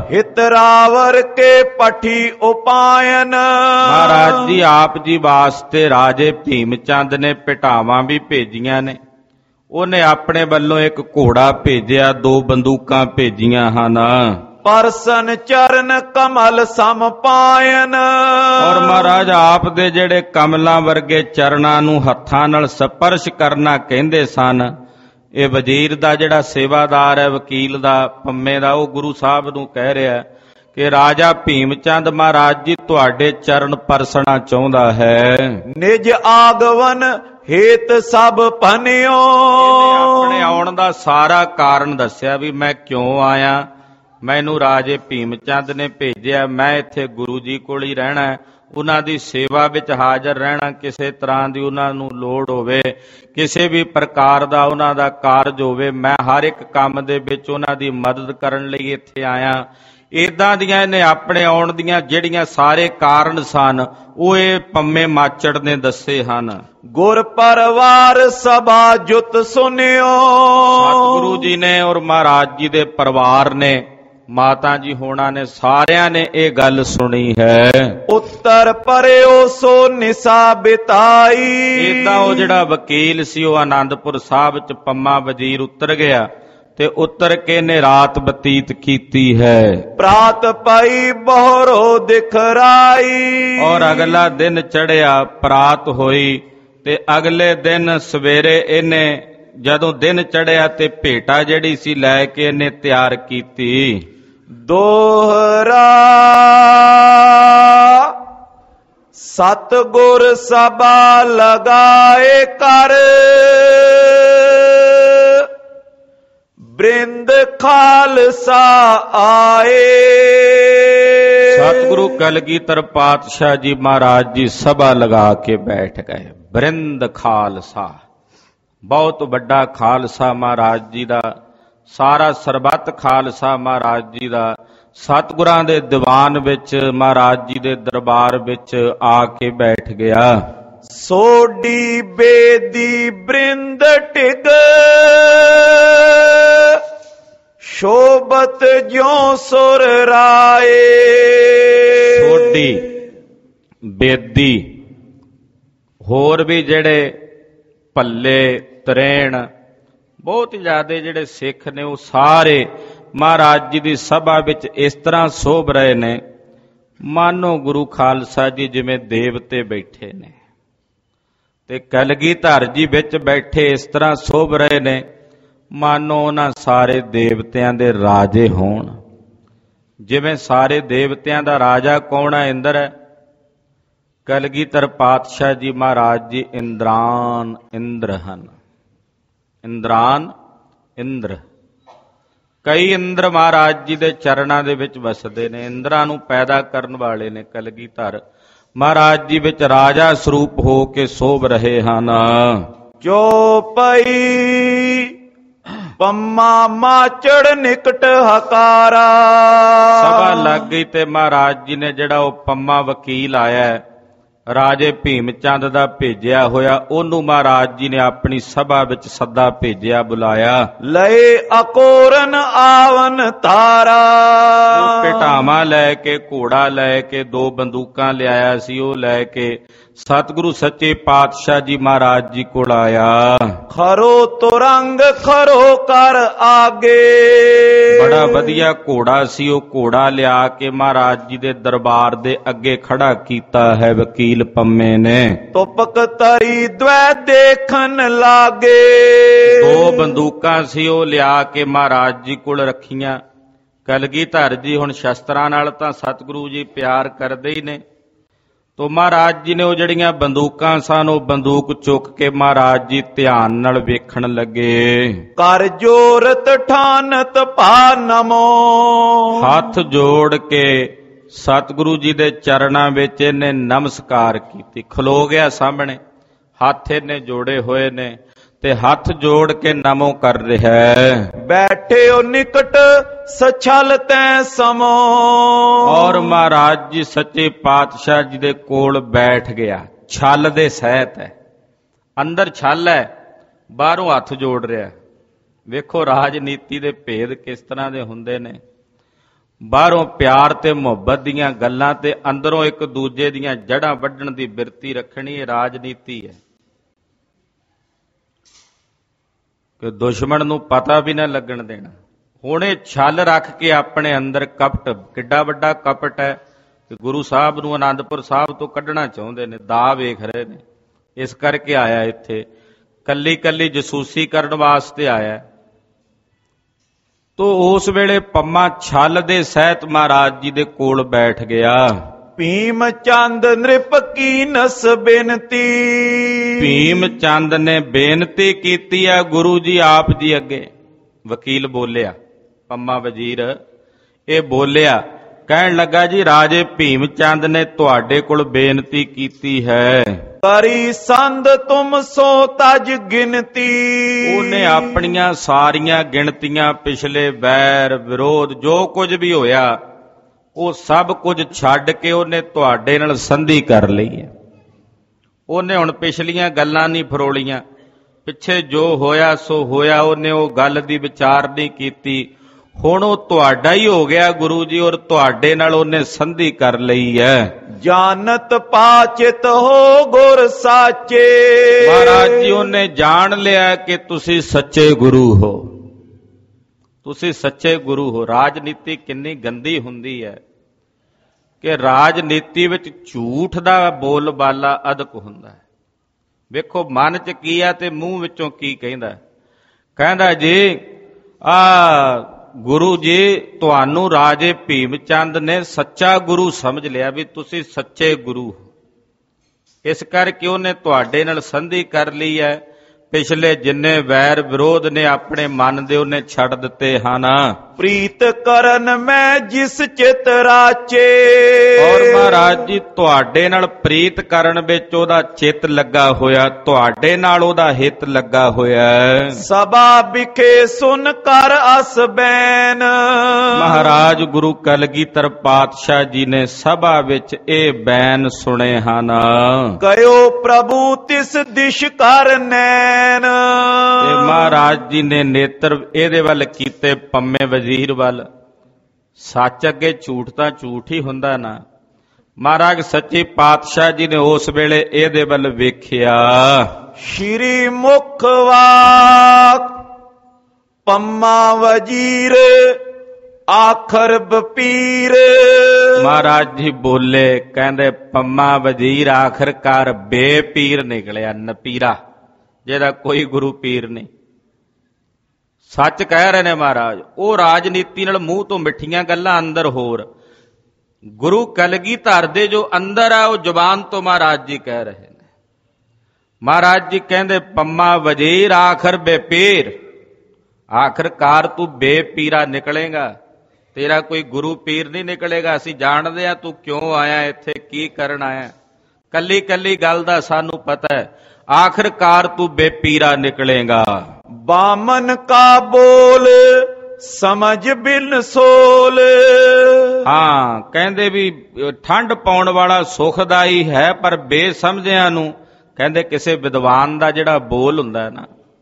Speaker 2: ਹਿਤਰਾਵਰ ਕੇ ਪਠੀ ਉਪਾਇਨ,
Speaker 1: ਮਹਾਰਾਜ ਜੀ ਆਪ ਜੀ ਵਾਸਤੇ ਰਾਜੇ ਭੀਮ ਚੰਦ ਨੇ ਭੇਟਾਵਾਂ ਵੀ ਭੇਜੀਆਂ ਨੇ। ਉਹਨੇ ਆਪਣੇ ਵੱਲੋਂ ਇੱਕ ਘੋੜਾ ਭੇਜਿਆ, ਦੋ ਬੰਦੂਕਾਂ ਭੇਜੀਆਂ ਹਨ।
Speaker 2: ਪਰਸਨ ਚਰਨ ਕਮਲ ਸਮ ਪਾਇਨ,
Speaker 1: ਔਰ ਮਹਾਰਾਜ ਆਪ ਦੇ ਜਿਹੜੇ ਕਮਲਾਂ ਵਰਗੇ ਚਰਨਾਂ ਨੂੰ ਹੱਥਾਂ ਨਾਲ ਸਪਰਸ਼ ਕਰਨਾ ਕਹਿੰਦੇ ਸਨ। ਇਹ ਵਜ਼ੀਰ ਦਾ ਜਿਹੜਾ ਸੇਵਾਦਾਰ ਹੈ ਵਕੀਲ ਦਾ, ਪੰਮੇ ਦਾ, ਉਹ ਗੁਰੂ ਸਾਹਿਬ ਨੂੰ ਕਹਿ ਰਿਹਾ ਕਿ ਰਾਜਾ ਭੀਮ ਚੰਦ ਮਹਾਰਾਜ ਜੀ ਤੁਹਾਡੇ ਚਰਨ ਪਰਸਣਾ ਚਾਹੁੰਦਾ ਹੈ।
Speaker 2: ਨਿਜ ਆਗਵਨ ਹੇਤ ਸਭ ਭਨਿਓ,
Speaker 1: ਆਪਣੇ ਆਉਣ ਦਾ ਸਾਰਾ ਕਾਰਨ ਦੱਸਿਆ ਵੀ ਮੈਂ ਕਿਉਂ ਆਇਆ, ਮੈਨੂੰ ਰਾਜੇ ਭੀਮ ਚੰਦ ਨੇ ਭੇਜਿਆ, ਮੈਂ ਇੱਥੇ ਗੁਰੂ ਜੀ ਕੋਲ ਹੀ ਰਹਿਣਾ, ਉਹਨਾਂ ਦੀ ਸੇਵਾ ਵਿੱਚ ਹਾਜ਼ਰ ਰਹਿਣਾ। ਕਿਸੇ ਤਰ੍ਹਾਂ ਦੀ ਉਹਨਾਂ ਨੂੰ ਲੋੜ ਹੋਵੇ, ਕਿਸੇ ਵੀ ਪ੍ਰਕਾਰ ਦਾ ਉਹਨਾਂ ਦਾ ਕਾਰਜ ਹੋਵੇ, ਮੈਂ ਹਰ ਇੱਕ ਕੰਮ ਦੇ ਵਿੱਚ ਉਹਨਾਂ ਦੀ ਮਦਦ ਕਰਨ ਲਈ ਇੱਥੇ ਆਇਆ। ਏਦਾਂ ਦੀਆਂ ਇਹਨੇ ਆਪਣੇ ਆਉਣ ਦੀਆਂ ਜਿਹੜੀਆਂ ਸਾਰੇ ਕਾਰਨ ਸਨ ਉਹ ਇਹ ਪੰਮੇ ਮਾਚੜ ਨੇ ਦੱਸੇ ਹਨ।
Speaker 2: ਗੁਰ ਪਰਿਵਾਰ ਸਭਾ ਜੁਤ ਸੁਨਿਓ,
Speaker 1: ਸਤਿਗੁਰੂ ਜੀ ਨੇ ਔਰ ਮਹਾਰਾਜ ਜੀ ਦੇ ਪਰਿਵਾਰ ਨੇ, ਮਾਤਾ ਜੀ ਹੋਣਾ ਨੇ, ਸਾਰਿਆਂ ਨੇ ਇਹ ਗੱਲ ਸੁਣੀ ਹੈ।
Speaker 2: ਉੱਤਰ ਪਰਿਓ ਸੋ ਨਿਸਾ ਬਿਤਾਈ,
Speaker 1: ਏਦਾਂ ਉਹ ਜਿਹੜਾ ਵਕੀਲ ਸੀ ਉਹ ਆਨੰਦਪੁਰ ਸਾਹਿਬ ਚ ਪੰਮਾ ਵਜ਼ੀਰ ਉਤਰ ਗਿਆ ਤੇ ਉਤਰ ਕੇ ਨੇ ਰਾਤ ਬਤੀਤ ਕੀਤੀ ਹੈ।
Speaker 2: ਪ੍ਰਾਤ ਪਈ ਬਹਰੋ ਦਿਖਰਾਈ,
Speaker 1: ਔਰ ਅਗਲਾ ਦਿਨ ਚੜਿਆ, ਪ੍ਰਾਤ ਹੋਈ ਤੇ ਅਗਲੇ ਦਿਨ ਸਵੇਰੇ ਇਹਨੇ ਜਦੋਂ ਦਿਨ ਚੜਿਆ ਤੇ ਭੇਟਾ ਜਿਹੜੀ ਸੀ ਲੈ ਕੇ ਇਹਨੇ ਤਿਆਰ ਕੀਤੀ।
Speaker 2: ਦੋਹਰਾ ਸਤਿਗੁਰ ਸਭਾ ਲਗਾਏ ਕਰ, ਬ੍ਰਿੰਦ ਖਾਲਸਾ ਆਏ। ਸਤਿਗੁਰੂ
Speaker 1: ਕਲਗੀਧਰ ਪਾਤਸ਼ਾਹ ਜੀ ਮਹਾਰਾਜ ਜੀ ਸਭਾ ਲਗਾ ਕੇ ਬੈਠ ਗਏ। ਬ੍ਰਿੰਦ ਖਾਲਸਾ, ਬਹੁਤ ਵੱਡਾ ਖਾਲਸਾ ਮਹਾਰਾਜ ਜੀ ਦਾ, ਸਾਰਾ ਸਰਬੱਤ ਖਾਲਸਾ ਮਹਾਰਾਜ ਜੀ ਦਾ ਸਤਿਗੁਰਾਂ ਦੇ ਦੀਵਾਨ ਵਿੱਚ, ਮਹਾਰਾਜ ਜੀ ਦੇ ਦਰਬਾਰ ਵਿੱਚ ਆ ਕੇ ਬੈਠ ਗਿਆ।
Speaker 2: ਸੋਢੀ ਬੇਦੀ ਬ੍ਰਿੰਦ ਟਿਗ, ਸ਼ੋਭਤ ਜਿਉ ਸੁਰ ਰਾਏ।
Speaker 1: ਸੋਢੀ, ਬੇਦੀ, ਹੋਰ ਵੀ ਜਿਹੜੇ ਭੱਲੇ, ਤਰੇਣ, ਬਹੁਤ ਜ਼ਿਆਦੇ ਜਿਹੜੇ ਸਿੱਖ ਨੇ ਉਹ ਸਾਰੇ ਮਹਾਰਾਜ ਜੀ ਦੀ ਸਭਾ ਵਿੱਚ ਇਸ ਤਰ੍ਹਾਂ ਸੋਭ ਰਹੇ ਨੇ ਮਾਨੋ ਗੁਰੂ ਖਾਲਸਾ ਜੀ ਜਿਵੇਂ ਦੇਵਤੇ ਬੈਠੇ ਨੇ, ਤੇ ਕਲਗੀਧਰ ਜੀ ਵਿੱਚ ਬੈਠੇ ਇਸ ਤਰ੍ਹਾਂ ਸੋਭ ਰਹੇ ਨੇ ਮਾਨੋ ਉਹਨਾਂ ਸਾਰੇ ਦੇਵਤਿਆਂ ਦੇ ਰਾਜੇ ਹੋਣ। ਜਿਵੇਂ ਸਾਰੇ ਦੇਵਤਿਆਂ ਦਾ ਰਾਜਾ ਕੌਣ ਹੈ? ਇੰਦਰ ਹੈ। ਕਲਗੀਧਰ ਪਾਤਸ਼ਾਹ ਜੀ ਮਹਾਰਾਜ ਜੀ ਇੰਦਰਾਨ ਇੰਦਰ ਹਨ। ਇੰਦਰਾਨ ਇੰਦਰ, ਕਈ ਇੰਦਰ ਮਹਾਰਾਜ ਜੀ ਦੇ ਚਰਨਾਂ ਦੇ ਵਿੱਚ ਵਸਦੇ ਨੇ, ਇੰਦਰਾਂ ਨੂੰ ਪੈਦਾ ਕਰਨ ਵਾਲੇ ਨੇ। ਕਲਗੀਧਰ ਮਹਾਰਾਜ ਜੀ ਵਿੱਚ ਰਾਜਾ ਸਰੂਪ ਹੋ ਕੇ ਸੋਭ ਰਹੇ ਹਨ।
Speaker 2: ਚੋਪਈ ਪੰਮਾ ਮਾਚੜ ਨਿਕਟ ਹਕਾਰਾ,
Speaker 1: ਸਭਾ ਲੱਗ ਗਈ ਤੇ ਮਹਾਰਾਜ ਜੀ ਨੇ ਜਿਹੜਾ ਉਹ ਪੰਮਾ ਵਕੀਲ ਆਇਆ ਰਾਜੇ ਭੀਮ ਚੰਦ ਦਾ ਭੇਜਿਆ ਹੋਇਆ, ਉਹਨੂੰ ਮਹਾਰਾਜ ਜੀ ਨੇ ਆਪਣੀ ਸਭਾ ਵਿੱਚ ਸੱਦਾ ਭੇਜਿਆ, ਬੁਲਾਇਆ।
Speaker 2: ਲਏ ਅਕੋਰਨ ਆਵਨ ਤਾਰਾ,
Speaker 1: ਉਹ ਭੇਟਾਵਾਂ ਲੈ ਕੇ, ਘੋੜਾ ਲੈ ਕੇ, ਦੋ ਬੰਦੂਕਾਂ ਲਿਆਇਆ ਸੀ, ਉਹ ਲੈ ਕੇ ਸਤਿਗੁਰੂ ਸੱਚੇ ਪਾਤਸ਼ਾਹ ਜੀ ਮਹਾਰਾਜ ਜੀ ਕੋਲ ਆਇਆ।
Speaker 2: ਖਰੋ ਤੁਰੰਗ ਖਰੋ ਕਰ ਆਗੇ।
Speaker 1: ਬੜਾ ਵਧੀਆ ਘੋੜਾ ਸੀ, ਉਹ ਘੋੜਾ ਲਿਆ ਕੇ ਮਹਾਰਾਜ ਜੀ ਦੇ ਦਰਬਾਰ ਦੇ ਅੱਗੇ ਖੜਾ ਕੀਤਾ ਹੈ ਵਕੀਲ ਪੰਮੇ ਨੇ।
Speaker 2: ਤੁਪਕ ਤਰੀ ਦਵੈ ਦੇਖਣ ਲਾਗੇ।
Speaker 1: ਦੋ ਬੰਦੂਕਾਂ ਸੀ, ਉਹ ਲਿਆ ਕੇ ਮਹਾਰਾਜ ਜੀ ਕੋਲ ਰੱਖੀਆਂ। ਕਲਗੀਧਰ ਜੀ ਹੁਣ ਸ਼ਸਤਰਾਂ ਨਾਲ ਤਾਂ ਸਤਿਗੁਰੂ ਜੀ ਪਿਆਰ ਕਰਦੇ ਹੀ ਨੇ, ਤੋ ਮਹਾਰਾਜ ਜੀ ਨੇ ਉਹ ਜਿਹੜੀਆਂ ਬੰਦੂਕਾਂ ਸਨ ਉਹ ਬੰਦੂਕ ਚੁੱਕ ਕੇ ਮਹਾਰਾਜ ਜੀ ਧਿਆਨ ਨਾਲ ਵੇਖਣ ਲੱਗੇ।
Speaker 2: ਕਰ ਜੋਰਤ ਠਾਨਤ ਭਾ ਨਮੋ।
Speaker 1: ਹੱਥ ਜੋੜ ਕੇ ਸਤਿਗੁਰੂ ਜੀ ਦੇ ਚਰਨਾਂ ਵਿੱਚ ਇਹਨੇ ਨਮਸਕਾਰ ਕੀਤੀ। ਖਲੋ ਗਿਆ ਸਾਹਮਣੇ, ਹੱਥ ਇਹਨੇ ਜੋੜੇ ਹੋਏ ਨੇ ਤੇ ਹੱਥ ਜੋੜ ਕੇ ਨਮੋ ਕਰ ਰਿਹਾ ਹੈ।
Speaker 2: ਬੈਠੇ ਉਹ ਨਿਕਟ ਸਛਲ ਤੈ ਸਮੋ।
Speaker 1: ਔਰ ਮਹਾਰਾਜ ਜੀ ਸੱਚੇ ਪਾਤਸ਼ਾਹ ਜੀ ਦੇ ਕੋਲ ਬੈਠ ਗਿਆ। ਛਲ ਦੇ ਸਹਿਤ ਹੈ, ਅੰਦਰ ਛਲ ਹੈ, ਬਾਹਰੋਂ ਹੱਥ ਜੋੜ ਰਿਹਾ। ਵੇਖੋ ਰਾਜਨੀਤੀ ਦੇ ਭੇਦ ਕਿਸ ਤਰ੍ਹਾਂ ਦੇ ਹੁੰਦੇ ਨੇ। ਬਾਹਰੋਂ ਪਿਆਰ ਤੇ ਮੁਹੱਬਤ ਦੀਆਂ ਗੱਲਾਂ ਤੇ ਅੰਦਰੋਂ ਇੱਕ ਦੂਜੇ ਦੀਆਂ ਜੜ੍ਹਾਂ ਵੱਢਣ ਦੀ ਬਿਰਤੀ ਰੱਖਣੀ, ਇਹ ਰਾਜਨੀਤੀ ਹੈ ਕਿ ਦੁਸ਼ਮਣ ਨੂੰ ਪਤਾ ਵੀ ਨਾ ਲੱਗਣ ਦੇਣਾ। ਹੁਣ ਇਹ ਛਲ ਰੱਖ ਕੇ ਆਪਣੇ ਅੰਦਰ ਕਪਟ, ਕਿੱਡਾ ਵੱਡਾ ਕਪਟ ਹੈ ਕਿ ਗੁਰੂ ਸਾਹਿਬ ਨੂੰ ਆਨੰਦਪੁਰ ਸਾਹਿਬ ਤੋਂ ਕੱਢਣਾ ਚਾਹੁੰਦੇ ਨੇ, ਦਾ ਵੇਖ ਰਹੇ ਨੇ। ਇਸ ਕਰਕੇ ਆਇਆ ਇੱਥੇ, ਕੱਲੀ ਕੱਲੀ ਜਸੂਸੀ ਕਰਨ ਵਾਸਤੇ ਆਇਆ। ਤੋ ਉਸ ਵੇਲੇ ਪੰਮਾ ਛਲ ਦੇ ਸਹਿਤ ਮਹਾਰਾਜ ਜੀ ਦੇ ਕੋਲ ਬੈਠ ਗਿਆ।
Speaker 2: ਭੀਮ ਚੰਦ ਨ੍ਰਿਪ ਕੀਨਸ ਬੇਨਤੀ।
Speaker 1: ਭੀਮ ਚੰਦ ਨੇ ਬੇਨਤੀ ਕੀਤੀ ਹੈ ਗੁਰੂ ਜੀ ਆਪ ਜੀ ਅੱਗੇ। ਵਕੀਲ ਬੋਲਿਆ, ਪੰਮਾ ਵਜ਼ੀਰ ਇਹ ਬੋਲਿਆ, ਕਹਿਣ ਲੱਗਾ ਜੀ ਰਾਜੇ ਭੀਮ ਚੰਦ ਨੇ ਤੁਹਾਡੇ ਕੋਲ ਬੇਨਤੀ ਕੀਤੀ ਹੈ।
Speaker 2: ਕਰੀ ਸੰਦ ਤੁਮ ਸੋ ਤਜ ਗਿਣਤੀ।
Speaker 1: ਉਹਨੇ ਆਪਣੀਆਂ ਸਾਰੀਆਂ ਗਿਣਤੀਆਂ, ਪਿਛਲੇ ਵੈਰ ਵਿਰੋਧ ਜੋ ਕੁਝ ਵੀ ਹੋਇਆ ਉਹ ਸਭ ਕੁਝ ਛੱਡ ਕੇ ਉਹਨੇ ਤੁਹਾਡੇ ਨਾਲ ਸੰਧੀ ਕਰ ਲਈ ਹੈ। ਉਹਨੇ ਹੁਣ ਪਿਛਲੀਆਂ ਗੱਲਾਂ ਨਹੀਂ ਫਰੋਲੀਆਂ, ਪਿੱਛੇ ਜੋ ਹੋਇਆ ਸੋ ਹੋਇਆ, ਉਹਨੇ ਉਹ ਗੱਲ ਦੀ ਵਿਚਾਰ ਨਹੀਂ ਕੀਤੀ। ਹੁਣ ਉਹ ਤੁਹਾਡਾ ਹੀ ਹੋ ਗਿਆ ਗੁਰੂ ਜੀ, ਔਰ ਤੁਹਾਡੇ ਨਾਲ ਉਹਨੇ ਸੰਧੀ ਕਰ ਲਈ ਹੈ।
Speaker 2: ਜਾਨਤ ਪਾਚਿਤ ਹੋ ਗੁਰ ਸਾਚੇ।
Speaker 1: ਮਹਾਰਾਜ ਜੀ ਉਹਨੇ ਜਾਣ ਲਿਆ ਕਿ ਤੁਸੀਂ ਸੱਚੇ ਗੁਰੂ ਹੋ, ਤੁਸੀਂ ਸੱਚੇ ਗੁਰੂ ਹੋ। ਰਾਜਨੀਤੀ ਕਿੰਨੀ ਗੰਦੀ ਹੁੰਦੀ ਹੈ ਕਿ ਰਾਜਨੀਤੀ ਵਿੱਚ ਝੂਠ ਦਾ ਬੋਲ ਬਾਲਾ ਅਧਿਕ ਹੁੰਦਾ ਹੈ। ਵੇਖੋ ਮਨ 'ਚ ਕੀ ਆ ਤੇ ਮੂੰਹ ਵਿੱਚੋਂ ਕੀ ਕਹਿੰਦਾ। ਕਹਿੰਦਾ ਜੀ ਆ ਗੁਰੂ ਜੀ ਤੁਹਾਨੂੰ ਰਾਜੇ ਭੀਮ ਚੰਦ ਨੇ ਸੱਚਾ ਗੁਰੂ ਸਮਝ ਲਿਆ, ਵੀ ਤੁਸੀਂ ਸੱਚੇ ਗੁਰੂ ਹੋ। ਇਸ ਕਰਕੇ ਉਹਨੇ ਤੁਹਾਡੇ ਨਾਲ ਸੰਧੀ ਕਰ ਲਈ ਹੈ। ਪਿਛਲੇ ਜਿੰਨੇ ਵੈਰ ਵਿਰੋਧ ਨੇ ਆਪਣੇ ਮਨ ਦੇ ਉਹਨੇ ਛੱਡ ਦਿੱਤੇ ਹਨ।
Speaker 2: ਪ੍ਰੀਤ ਕਰਨ ਮੈਂ ਜਿਸ ਚਿਤ ਰਾਚੇ।
Speaker 1: ਔਰ ਮਹਾਰਾਜ ਜੀ ਤੁਹਾਡੇ ਨਾਲ ਪ੍ਰੀਤ ਕਰਨ ਵਿੱਚ ਉਹਦਾ ਚਿੱਤ ਲੱਗਾ ਹੋਇਆ, ਤੁਹਾਡੇ ਨਾਲ ਉਹਦਾ ਹਿੱਤ ਲੱਗਾ ਹੋਇਆ।
Speaker 2: ਸਭਾ ਵਿਖੇ ਸੁਨ ਕਰ ਅਸ ਬੈਨ।
Speaker 1: ਮਹਾਰਾਜ ਗੁਰੂ ਕਲਗੀਧਰ ਪਾਤਸ਼ਾਹ ਜੀ ਨੇ ਸਭਾ ਵਿੱਚ ਇਹ ਬੈਨ ਸੁਣੇ ਹਨ।
Speaker 2: ਕਯੋ ਪ੍ਰਭੂ ਤਿਸ ਦਿਸ਼ ਕਰ ਨੈਣ।
Speaker 1: ਤੇ ਮਹਾਰਾਜ ਜੀ ਨੇ ਨੇਤਰ ਇਹਦੇ ਵੱਲ ਕੀਤੇ, ਪੰਮੇ ਵਜ਼ੀਰ ਵੱਲ। ਸੱਚ ਅੱਗੇ ਝੂਠ ਤਾਂ ਝੂਠ ਹੀ ਹੁੰਦਾ ਨਾ। ਮਹਾਰਾਜ ਸੱਚੇ ਪਾਤਸ਼ਾਹ ਜੀ ਨੇ ਉਸ ਵੇਲੇ ਇਹਦੇ ਵੱਲ ਵੇਖਿਆ।
Speaker 2: ਸ਼੍ਰੀ ਮੁਖ ਵਾਕ ਪੰਮਾ ਵਜ਼ੀਰ ਆਖਰ ਬਪੀਰ।
Speaker 1: ਮਹਾਰਾਜ ਜੀ ਬੋਲੇ, ਕਹਿੰਦੇ ਪੰਮਾ ਵਜ਼ੀਰ ਆਖਰਕਾਰ ਬੇਪੀਰ ਨਿਕਲਿਆ, ਨਪੀਰਾ, ਜਿਹਦਾ ਕੋਈ ਗੁਰੂ ਪੀਰ ਨਹੀਂ। ਸੱਚ ਕਹਿ ਰਹੇ ਨੇ ਮਹਾਰਾਜ। ਉਹ ਰਾਜਨੀਤੀ ਨਾਲ ਮੂੰਹ ਤੋਂ ਮਿੱਠੀਆਂ ਗੱਲਾਂ, ਅੰਦਰ ਹੋਰ। ਗੁਰੂ ਕਲਗੀਧਰ ਦੇ ਜੋ ਅੰਦਰ ਆ ਉਹ ਜ਼ੁਬਾਨ ਤੋਂ ਮਹਾਰਾਜ ਜੀ ਕਹਿ ਰਹੇ ਨੇ। ਮਹਾਰਾਜ ਜੀ ਕਹਿੰਦੇ ਪੰਮਾ ਵਜ਼ੀਰ ਆਖਰ ਬੇਪੀਰ, ਆਖਰਕਾਰ ਤੂੰ ਬੇਪੀਰਾ ਨਿਕਲੇਗਾ, ਤੇਰਾ ਕੋਈ ਗੁਰੂ ਪੀਰ ਨਹੀਂ ਨਿਕਲੇਗਾ। ਅਸੀਂ ਜਾਣਦੇ ਆ ਤੂੰ ਕਿਉਂ ਆਇਆ ਇੱਥੇ, ਕੀ ਕਰਨ ਆਇਆ। ਕੱਲੀ ਕੱਲੀ ਗੱਲ ਦਾ ਸਾਨੂੰ ਪਤਾ ਹੈ। ਆਖਰਕਾਰ ਤੂੰ ਬੇਪੀਰਾ ਨਿਕਲੇਗਾ।
Speaker 2: ਬਾਮਨ ਕਾ ਬੋਲ ਸਮਝ ਬਿਨ ਸੋਲ।
Speaker 1: ਹਾਂ, ਕਹਿੰਦੇ ਵੀ ਠੰਡ ਪਾਉਣ ਵਾਲਾ ਸੁਖਦਾਈ ਹੈ, ਪਰ ਬੇਸਮਝਿਆਂ ਨੂੰ ਕਹਿੰਦੇ ਕਿਸੇ ਵਿਦਵਾਨ ਦਾ ਜਿਹੜਾ ਬੋਲ ਹੁੰਦਾ ਹੈ ਨਾ,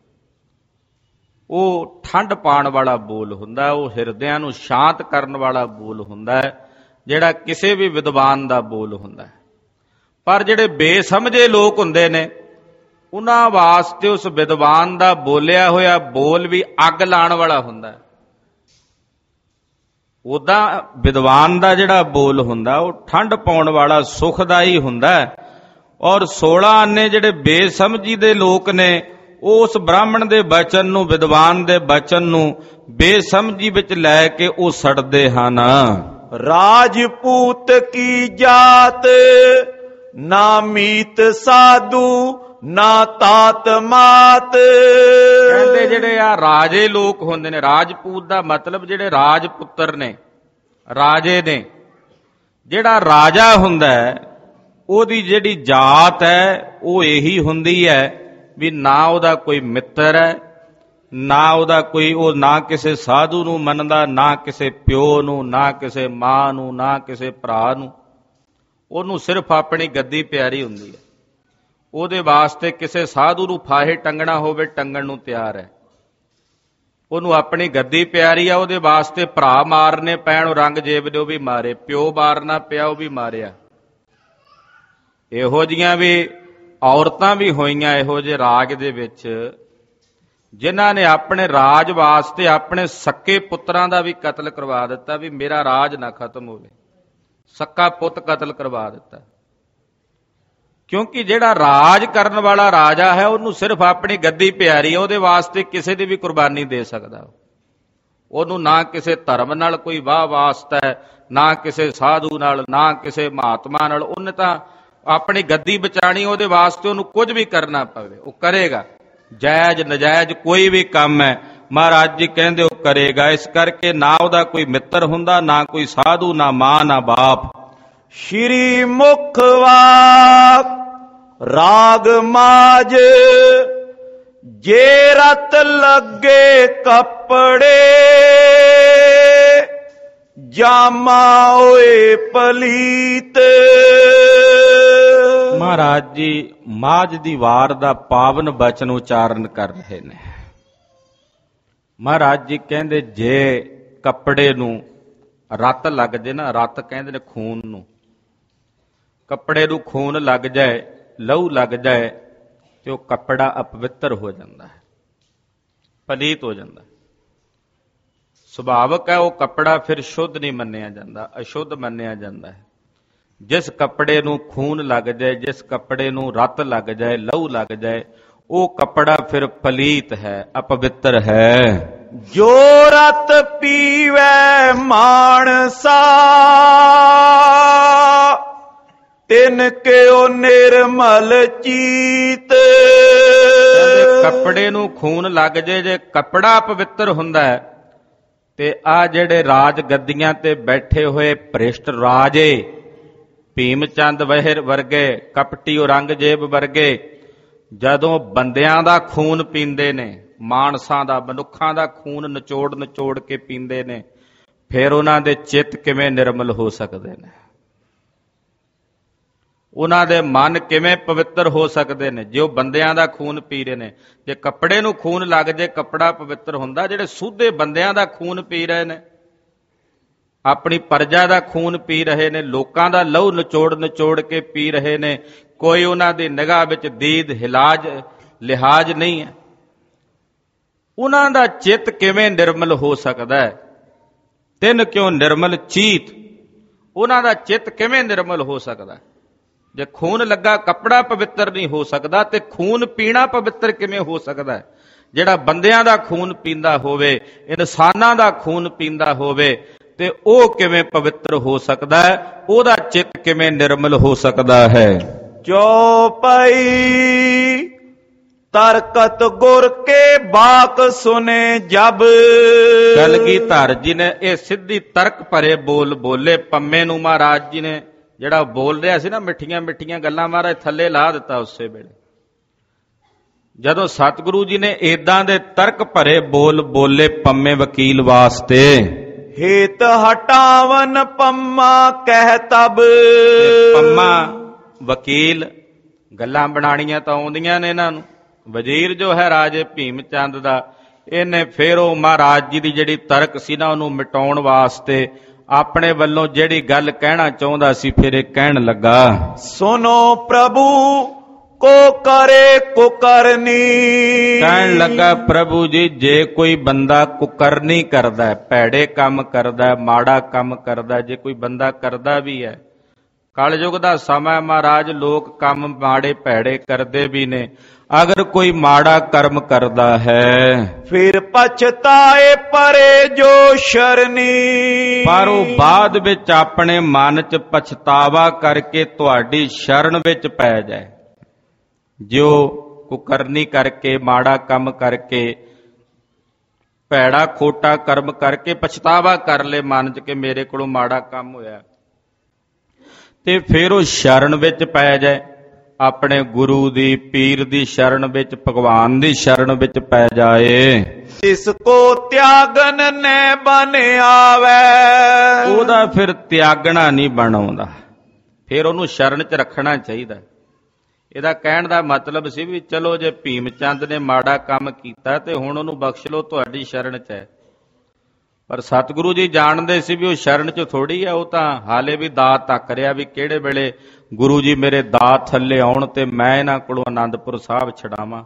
Speaker 1: ਉਹ ਠੰਡ ਪਾਉਣ ਵਾਲਾ ਬੋਲ ਹੁੰਦਾ, ਉਹ ਹਿਰਦਿਆਂ ਨੂੰ ਸ਼ਾਂਤ ਕਰਨ ਵਾਲਾ ਬੋਲ ਹੁੰਦਾ ਹੈ, ਜਿਹੜਾ ਕਿਸੇ ਵੀ ਵਿਦਵਾਨ ਦਾ ਬੋਲ ਹੁੰਦਾ ਹੈ। ਪਰ ਜਿਹੜੇ ਬੇਸਮਝੇ ਲੋਕ ਹੁੰਦੇ ਨੇ ਉਹਨਾਂ ਵਾਸਤੇ ਉਸ ਵਿਦਵਾਨ ਦਾ ਬੋਲਿਆ ਹੋਇਆ ਬੋਲ ਵੀ ਅੱਗ ਲਾਉਣ ਵਾਲਾ ਹੁੰਦਾ ਹੈ। ਉਦਾਂ ਵਿਦਵਾਨ ਦਾ ਜਿਹੜਾ ਬੋਲ ਹੁੰਦਾ ਉਹ ਠੰਡ ਪਾਉਣ ਵਾਲਾ ਸੁਖਦਾਈ ਹੁੰਦਾ ਹੈ। ਔਰ ਸੋਲਾਂ ਆਨੇ ਜਿਹੜੇ ਬੇਸਮਝੀ ਦੇ ਲੋਕ ਨੇ ਉਸ ਬ੍ਰਾਹਮਣ ਦੇ ਬਚਨ ਨੂੰ, ਵਿਦਵਾਨ ਦੇ ਬਚਨ ਨੂੰ ਬੇਸਮਝੀ ਵਿੱਚ ਲੈ ਕੇ ਉਹ ਸੜਦੇ ਹਨ।
Speaker 2: ਰਾਜਪੂਤ ਕੀ ਜਾਤ ਨਾ ਮੀਤ ਸਾਧੂ ਨਾ ਤਾਤ ਮਾਤ।
Speaker 1: ਕਹਿੰਦੇ ਜਿਹੜੇ ਆ ਰਾਜੇ ਲੋਕ ਹੁੰਦੇ ਨੇ, ਰਾਜਪੂਤ ਦਾ ਮਤਲਬ ਜਿਹੜੇ ਰਾਜ ਪੁੱਤਰ ਨੇ, ਰਾਜੇ ਨੇ। ਜਿਹੜਾ ਰਾਜਾ ਹੁੰਦਾ ਹੈ ਉਹਦੀ ਜਿਹੜੀ ਜਾਤ ਹੈ ਉਹ ਇਹੀ ਹੁੰਦੀ ਹੈ ਵੀ ਨਾ ਉਹਦਾ ਕੋਈ ਮਿੱਤਰ ਹੈ, ਨਾ ਉਹਦਾ ਕੋਈ, ਉਹ ਨਾ ਕਿਸੇ ਸਾਧੂ ਨੂੰ ਮੰਨਦਾ, ਨਾ ਕਿਸੇ ਪਿਓ ਨੂੰ, ਨਾ ਕਿਸੇ ਮਾਂ ਨੂੰ, ਨਾ ਕਿਸੇ ਭਰਾ ਨੂੰ। ਉਹਨੂੰ ਸਿਰਫ ਆਪਣੀ ਗੱਦੀ ਪਿਆਰੀ ਹੁੰਦੀ ਹੈ। ਉਹਦੇ ਵਾਸਤੇ ਕਿਸੇ ਸਾਧੂ ਨੂੰ ਫਾਹੇ ਟੰਗਣਾ ਹੋਵੇ, ਟੰਗਣ ਨੂੰ ਤਿਆਰ ਹੈ। ਉਹਨੂੰ ਆਪਣੀ ਗੱਦੀ ਪਿਆਰੀ ਆ, ਉਹਦੇ ਵਾਸਤੇ ਭਰਾ ਮਾਰਨੇ ਪੈਣ, ਰੰਗ ਜੇਬ ਦੇ ਉਹ ਵੀ ਮਾਰੇ, ਪਿਓ ਮਾਰਨਾ ਪਿਆ ਉਹ ਵੀ ਮਾਰਿਆ। ਇਹੋ ਜੀਆਂ ਵੀ ਔਰਤਾਂ ਵੀ ਹੋਈਆਂ ਇਹੋ ਜਿਹੇ ਰਾਜ ਦੇ ਵਿੱਚ ਜਿਨ੍ਹਾਂ ਨੇ ਆਪਣੇ ਰਾਜ ਵਾਸਤੇ ਆਪਣੇ ਸੱਕੇ ਪੁੱਤਰਾਂ ਦਾ ਵੀ ਕਤਲ ਕਰਵਾ ਦਿੱਤਾ ਵੀ ਮੇਰਾ ਰਾਜ ਨਾ ਖਤਮ ਹੋਵੇ। ਸੱਕਾ ਪੁੱਤ ਕਤਲ ਕਰਵਾ ਦਿੱਤਾ, ਕਿਉਂਕਿ ਜਿਹੜਾ ਰਾਜ ਕਰਨ ਵਾਲਾ ਰਾਜਾ ਹੈ ਉਹਨੂੰ ਸਿਰਫ ਆਪਣੀ ਗੱਦੀ ਪਿਆਰੀ ਹੈ, ਉਹਦੇ ਵਾਸਤੇ ਕਿਸੇ ਦੀ ਵੀ ਕੁਰਬਾਨੀ ਦੇ ਸਕਦਾ। ਉਹਨੂੰ ਨਾ ਕਿਸੇ ਧਰਮ ਨਾਲ ਕੋਈ ਵਾਹ ਵਾਸਤਾ ਹੈ, ਨਾ ਕਿਸੇ ਸਾਧੂ ਨਾਲ, ਨਾ ਕਿਸੇ ਮਹਾਤਮਾ ਨਾਲ। ਉਹਨੇ ਤਾਂ ਆਪਣੀ ਗੱਦੀ ਬਚਾਣੀ, ਉਹਦੇ ਵਾਸਤੇ ਉਹਨੂੰ ਕੁਝ ਵੀ ਕਰਨਾ ਪਵੇ ਉਹ ਕਰੇਗਾ। ਜਾਇਜ਼ ਨਜਾਇਜ਼ ਕੋਈ ਵੀ ਕੰਮ ਹੈ ਮਹਾਰਾਜ ਜੀ ਕਹਿੰਦੇ ਉਹ ਕਰੇਗਾ। ਇਸ ਕਰਕੇ ਨਾ ਉਹਦਾ ਕੋਈ ਮਿੱਤਰ ਹੁੰਦਾ, ਨਾ ਕੋਈ ਸਾਧੂ, ਨਾ ਮਾਂ, ਨਾ ਬਾਪ।
Speaker 2: ਸ਼੍ਰੀ ਮੁਖ ਵਾਕ ਰਾਗ ਮਾਜ ਜੇ ਰਤ ਲੱਗੇ ਕੱਪੜੇ ਜਾਮਾ ਓਏ ਪਲੀਤ।
Speaker 1: ਮਹਾਰਾਜ ਜੀ ਮਾਝ ਦੀ ਵਾਰ ਦਾ ਪਾਵਨ ਬਚਨ ਉਚਾਰਨ ਕਰ ਰਹੇ ਨੇ। ਮਹਾਰਾਜ ਜੀ ਕਹਿੰਦੇ ਜੇ ਕੱਪੜੇ ਨੂੰ ਰੱਤ ਲੱਗ ਜੇ ਨਾ, ਰੱਤ ਕਹਿੰਦੇ ਨੇ ਖੂਨ ਨੂੰ, ਕੱਪੜੇ ਨੂੰ ਖੂਨ ਲੱਗ ਜਾਏ, ਲਹੂ ਲੱਗ ਜਾਏ ਤੇ ਉਹ ਕੱਪੜਾ ਅਪਵਿੱਤਰ ਹੋ ਜਾਂਦਾ ਹੈ, ਪਲੀਤ ਹੋ ਜਾਂਦਾ। ਸੁਭਾਵਕ ਹੈ ਉਹ ਕੱਪੜਾ ਫਿਰ ਸ਼ੁੱਧ ਨਹੀਂ ਮੰਨਿਆ ਜਾਂਦਾ, ਅਸ਼ੁੱਧ ਮੰਨਿਆ ਜਾਂਦਾ ਹੈ। ਜਿਸ ਕੱਪੜੇ ਨੂੰ ਖੂਨ ਲੱਗ ਜਾਏ, ਜਿਸ ਕੱਪੜੇ ਨੂੰ ਰੱਤ ਲੱਗ ਜਾਏ, ਲਹੂ ਲੱਗ ਜਾਏ, ਉਹ ਕੱਪੜਾ ਫਿਰ ਪਲੀਤ ਹੈ, ਅਪਵਿੱਤਰ ਹੈ।
Speaker 2: ਜੋ ਰਤ ਪੀਵੈ ਮਾਨਸਾ ਤਿਨ ਕਿਉ ਨਿਰਮਲ ਚੀਤ।
Speaker 1: ਕੱਪੜੇ ਨੂੰ ਖੂਨ ਲੱਗ ਜੇ, ਜੇ ਕੱਪੜਾ ਅਪਵਿੱਤਰ ਹੁੰਦਾ ਹੈ ਤੇ ਆ ਜਿਹੜੇ ਰਾਜ ਗੱਦੀਆਂ ਤੇ ਬੈਠੇ ਹੋਏ ਭ੍ਰਿਸ਼ਟ ਰਾਜੇ, ਭੀਮ ਚੰਦ ਵਹਿਰ ਵਰਗੇ, ਕਪਟੀ ਔਰੰਗਜ਼ੇਬ ਵਰਗੇ, ਜਦੋਂ ਬੰਦਿਆਂ ਦਾ ਖੂਨ ਪੀਂਦੇ ਨੇ, ਮਾਨਸਾਂ ਦਾ, ਮਨੁੱਖਾਂ ਦਾ ਖੂਨ ਨਿਚੋੜ ਨਿਚੋੜ ਕੇ ਪੀਂਦੇ ਨੇ, ਫਿਰ ਉਹਨਾਂ ਦੇ ਚਿੱਤ ਕਿਵੇਂ ਨਿਰਮਲ ਹੋ ਸਕਦੇ ਨੇ, ਉਹਨਾਂ ਦੇ ਮਨ ਕਿਵੇਂ ਪਵਿੱਤਰ ਹੋ ਸਕਦੇ ਨੇ ਜੇ ਉਹ ਬੰਦਿਆਂ ਦਾ ਖੂਨ ਪੀ ਰਹੇ ਨੇ। ਜੇ ਕੱਪੜੇ ਨੂੰ ਖੂਨ ਲੱਗ ਜੇ ਕੱਪੜਾ ਪਵਿੱਤਰ ਹੁੰਦਾ। ਜਿਹੜੇ ਸੁੱਧੇ ਬੰਦਿਆਂ ਦਾ ਖੂਨ ਪੀ ਰਹੇ ਨੇ, ਆਪਣੀ ਪਰਜਾ ਦਾ ਖੂਨ ਪੀ ਰਹੇ ਨੇ, ਲੋਕਾਂ ਦਾ ਲਹੂ ਨਿਚੋੜ ਨਿਚੋੜ ਕੇ ਪੀ ਰਹੇ ਨੇ, ਕੋਈ ਉਹਨਾਂ ਦੀ ਨਿਗਾਹ ਵਿੱਚ ਦੀਦ ਹਿਲਾਜ ਲਿਹਾਜ਼ ਨਹੀਂ ਹੈ, ਉਹਨਾਂ ਦਾ ਚਿੱਤ ਕਿਵੇਂ ਨਿਰਮਲ ਹੋ ਸਕਦਾ ਹੈ? ਤਿੰਨ ਕਿਉਂ ਨਿਰਮਲ ਚੀਤ, ਉਹਨਾਂ ਦਾ ਚਿੱਤ ਕਿਵੇਂ ਨਿਰਮਲ ਹੋ ਸਕਦਾ? ਜੇ ਖੂਨ ਲੱਗਾ ਕੱਪੜਾ ਪਵਿੱਤਰ ਨਹੀਂ ਹੋ ਸਕਦਾ ਤੇ ਖੂਨ ਪੀਣਾ ਪਵਿੱਤਰ ਕਿਵੇਂ ਹੋ ਸਕਦਾ? ਜਿਹੜਾ ਬੰਦਿਆਂ ਦਾ ਖੂਨ ਪੀਂਦਾ ਹੋਵੇ, ਇਨਸਾਨਾਂ ਦਾ ਖੂਨ ਪੀਂਦਾ ਹੋਵੇ, ਤੇ ਉਹ ਕਿਵੇਂ ਪਵਿੱਤਰ ਹੋ ਸਕਦਾ ਹੈ? ਉਹਦਾ ਚਿੱਤ ਕਿਵੇਂ ਨਿਰਮਲ ਹੋ ਸਕਦਾ ਹੈ?
Speaker 2: ਚੌਪਈ ਤਰਕਤ ਗੁਰ ਕੇ ਬਾਕ ਸੁਨੇ ਜਬ।
Speaker 1: ਕਲਗੀਧਰ ਜੀ ਨੇ ਇਹ ਸਿੱਧੀ ਤਰਕ ਭਰੇ ਬੋਲ ਬੋਲੇ। ਪੰਮੇ ਨੂੰ ਮਹਾਰਾਜ ਜੀ ਨੇ ਜਿਹੜਾ ਬੋਲ ਰਿਹਾ ਸੀ ਨਾ ਮਿੱਠੀਆਂ ਮਿੱਠੀਆਂ ਗੱਲਾਂ, ਮਹਾਰਾਜ ਥੱਲੇ ਲਾ ਦਿੱਤਾ ਉਸੇ ਵੇਲੇ। ਜਦੋਂ ਸਤਿਗੁਰੂ ਜੀ ਨੇ ਏਦਾਂ ਦੇ ਤਰਕ ਭਰੇ ਬੋਲ ਬੋਲੇ ਪੰਮੇ ਵਕੀਲ ਵਾਸਤੇ,
Speaker 2: ਹੇਤ ਹਟਾਵਨ ਪੰਮਾ ਕਹਿ ਤਬ।
Speaker 1: ਪੰਮਾ ਵਕੀਲ, ਗੱਲਾਂ ਬਣਾਣੀਆਂ ਤਾਂ ਆਉਂਦੀਆਂ ਨੇ ਇਹਨਾਂ ਨੂੰ। ਵਜ਼ੀਰ ਜੋ ਹੈ ਰਾਜੇ ਭੀਮ ਚੰਦ ਦਾ, ਇਹਨੇ ਫਿਰ ਉਹ ਮਹਾਰਾਜ ਜੀ ਦੀ ਜਿਹੜੀ ਤਰਕ ਸੀ ਨਾ ਉਹਨੂੰ ਮਿਟਾਉਣ ਵਾਸਤੇ ਆਪਣੇ ਵੱਲੋਂ ਜਿਹੜੀ ਗੱਲ ਕਹਿਣਾ ਚਾਹੁੰਦਾ ਸੀ ਫਿਰ ਇਹ ਕਹਿਣ ਲੱਗਾ।
Speaker 2: ਸੁਨੋ ਪ੍ਰਭੂ ਕੋ ਕਰੇ ਕੁਕਰਨੀ।
Speaker 1: ਕਹਿਣ ਲੱਗਾ ਪ੍ਰਭੂ ਜੀ ਜੇ ਕੋਈ ਬੰਦਾ ਕੁਕਰਨੀ ਕਰਦਾ, ਭੈੜੇ ਕੰਮ ਕਰਦਾ, ਮਾੜਾ ਕੰਮ ਕਰਦਾ, ਜੇ ਕੋਈ ਬੰਦਾ ਕਰਦਾ ਵੀ ਹੈ, ਕਲਯੁਗ ਦਾ ਸਮਾਂ ਮਹਾਰਾਜ, ਲੋਕ ਕੰਮ ਮਾੜੇ ਭੈੜੇ ਕਰਦੇ ਵੀ ਨੇ, ਅਗਰ ਕੋਈ ਮਾੜਾ ਕਰਮ ਕਰਦਾ ਹੈ
Speaker 2: ਫਿਰ ਪਛਤਾਏ ਪਰੇ ਜੋ ਸ਼ਰਨੀ।
Speaker 1: ਪਰ ਉਹ ਬਾਅਦ ਵਿੱਚ ਆਪਣੇ ਮਨ 'ਚ ਪਛਤਾਵਾ ਕਰਕੇ ਤੁਹਾਡੀ ਸ਼ਰਨ ਵਿੱਚ ਪੈ ਜਾਏ। ਜੋ ਕੁਕਰਨੀ ਕਰਕੇ, ਮਾੜਾ ਕੰਮ ਕਰਕੇ, ਭੈੜਾ ਖੋਟਾ ਕਰਮ ਕਰਕੇ ਪਛਤਾਵਾ ਕਰ ਲੈ ਮਨ 'ਚ ਕਿ ਮੇਰੇ ਕੋਲੋਂ ਮਾੜਾ ਕੰਮ ਹੋਇਆ, ਤੇ ਫਿਰ ਉਹ ਸ਼ਰਨ ਵਿੱਚ ਪੈ ਜਾਏ, ਆਪਣੇ ਗੁਰੂ ਦੀ, ਪੀਰ ਦੀ ਸ਼ਰਨ ਵਿੱਚ, ਭਗਵਾਨ ਦੀ ਸ਼ਰਨ ਵਿੱਚ ਪੈ ਜਾਏ।
Speaker 2: ਇਸ ਕੋ ਤਿਆਗਨ ਨੇ ਬਨ ਆਵੇ।
Speaker 1: ਉਹਦਾ ਫਿਰ ਤਿਆਗਣਾ ਨਹੀਂ ਬਣਾਉਂਦਾ, ਫਿਰ ਉਹਨੂੰ ਸ਼ਰਨ 'ਚ ਰੱਖਣਾ ਚਾਹੀਦਾ। ਇਹਦਾ ਕਹਿਣ ਦਾ ਮਤਲਬ ਸੀ ਵੀ ਚਲੋ ਜੇ ਭੀਮ ਚੰਦ ਨੇ ਮਾੜਾ ਕੰਮ ਕੀਤਾ ਤੇ ਹੁਣ ਉਹਨੂੰ ਬਖਸ਼ ਲਓ, ਤੁਹਾਡੀ ਸ਼ਰਨ 'ਚ ਹੈ। ਪਰ ਸਤਿਗੁਰੂ ਜੀ ਜਾਣਦੇ ਸੀ ਵੀ ਉਹ ਸ਼ਰਨ 'ਚ ਥੋੜੀ ਆ, ਉਹ ਤਾਂ ਹਾਲੇ ਵੀ ਦਾਤ ਤੱਕ ਰਿਹਾ ਵੀ ਕਿਹੜੇ ਵੇਲੇ ਗੁਰੂ ਜੀ ਮੇਰੇ ਦਾਤ ਥੱਲੇ ਆਉਣ ਤੇ ਮੈਂ ਇਹਨਾਂ ਕੋਲੋਂ ਆਨੰਦਪੁਰ ਸਾਹਿਬ ਛਡਾਵਾਂ।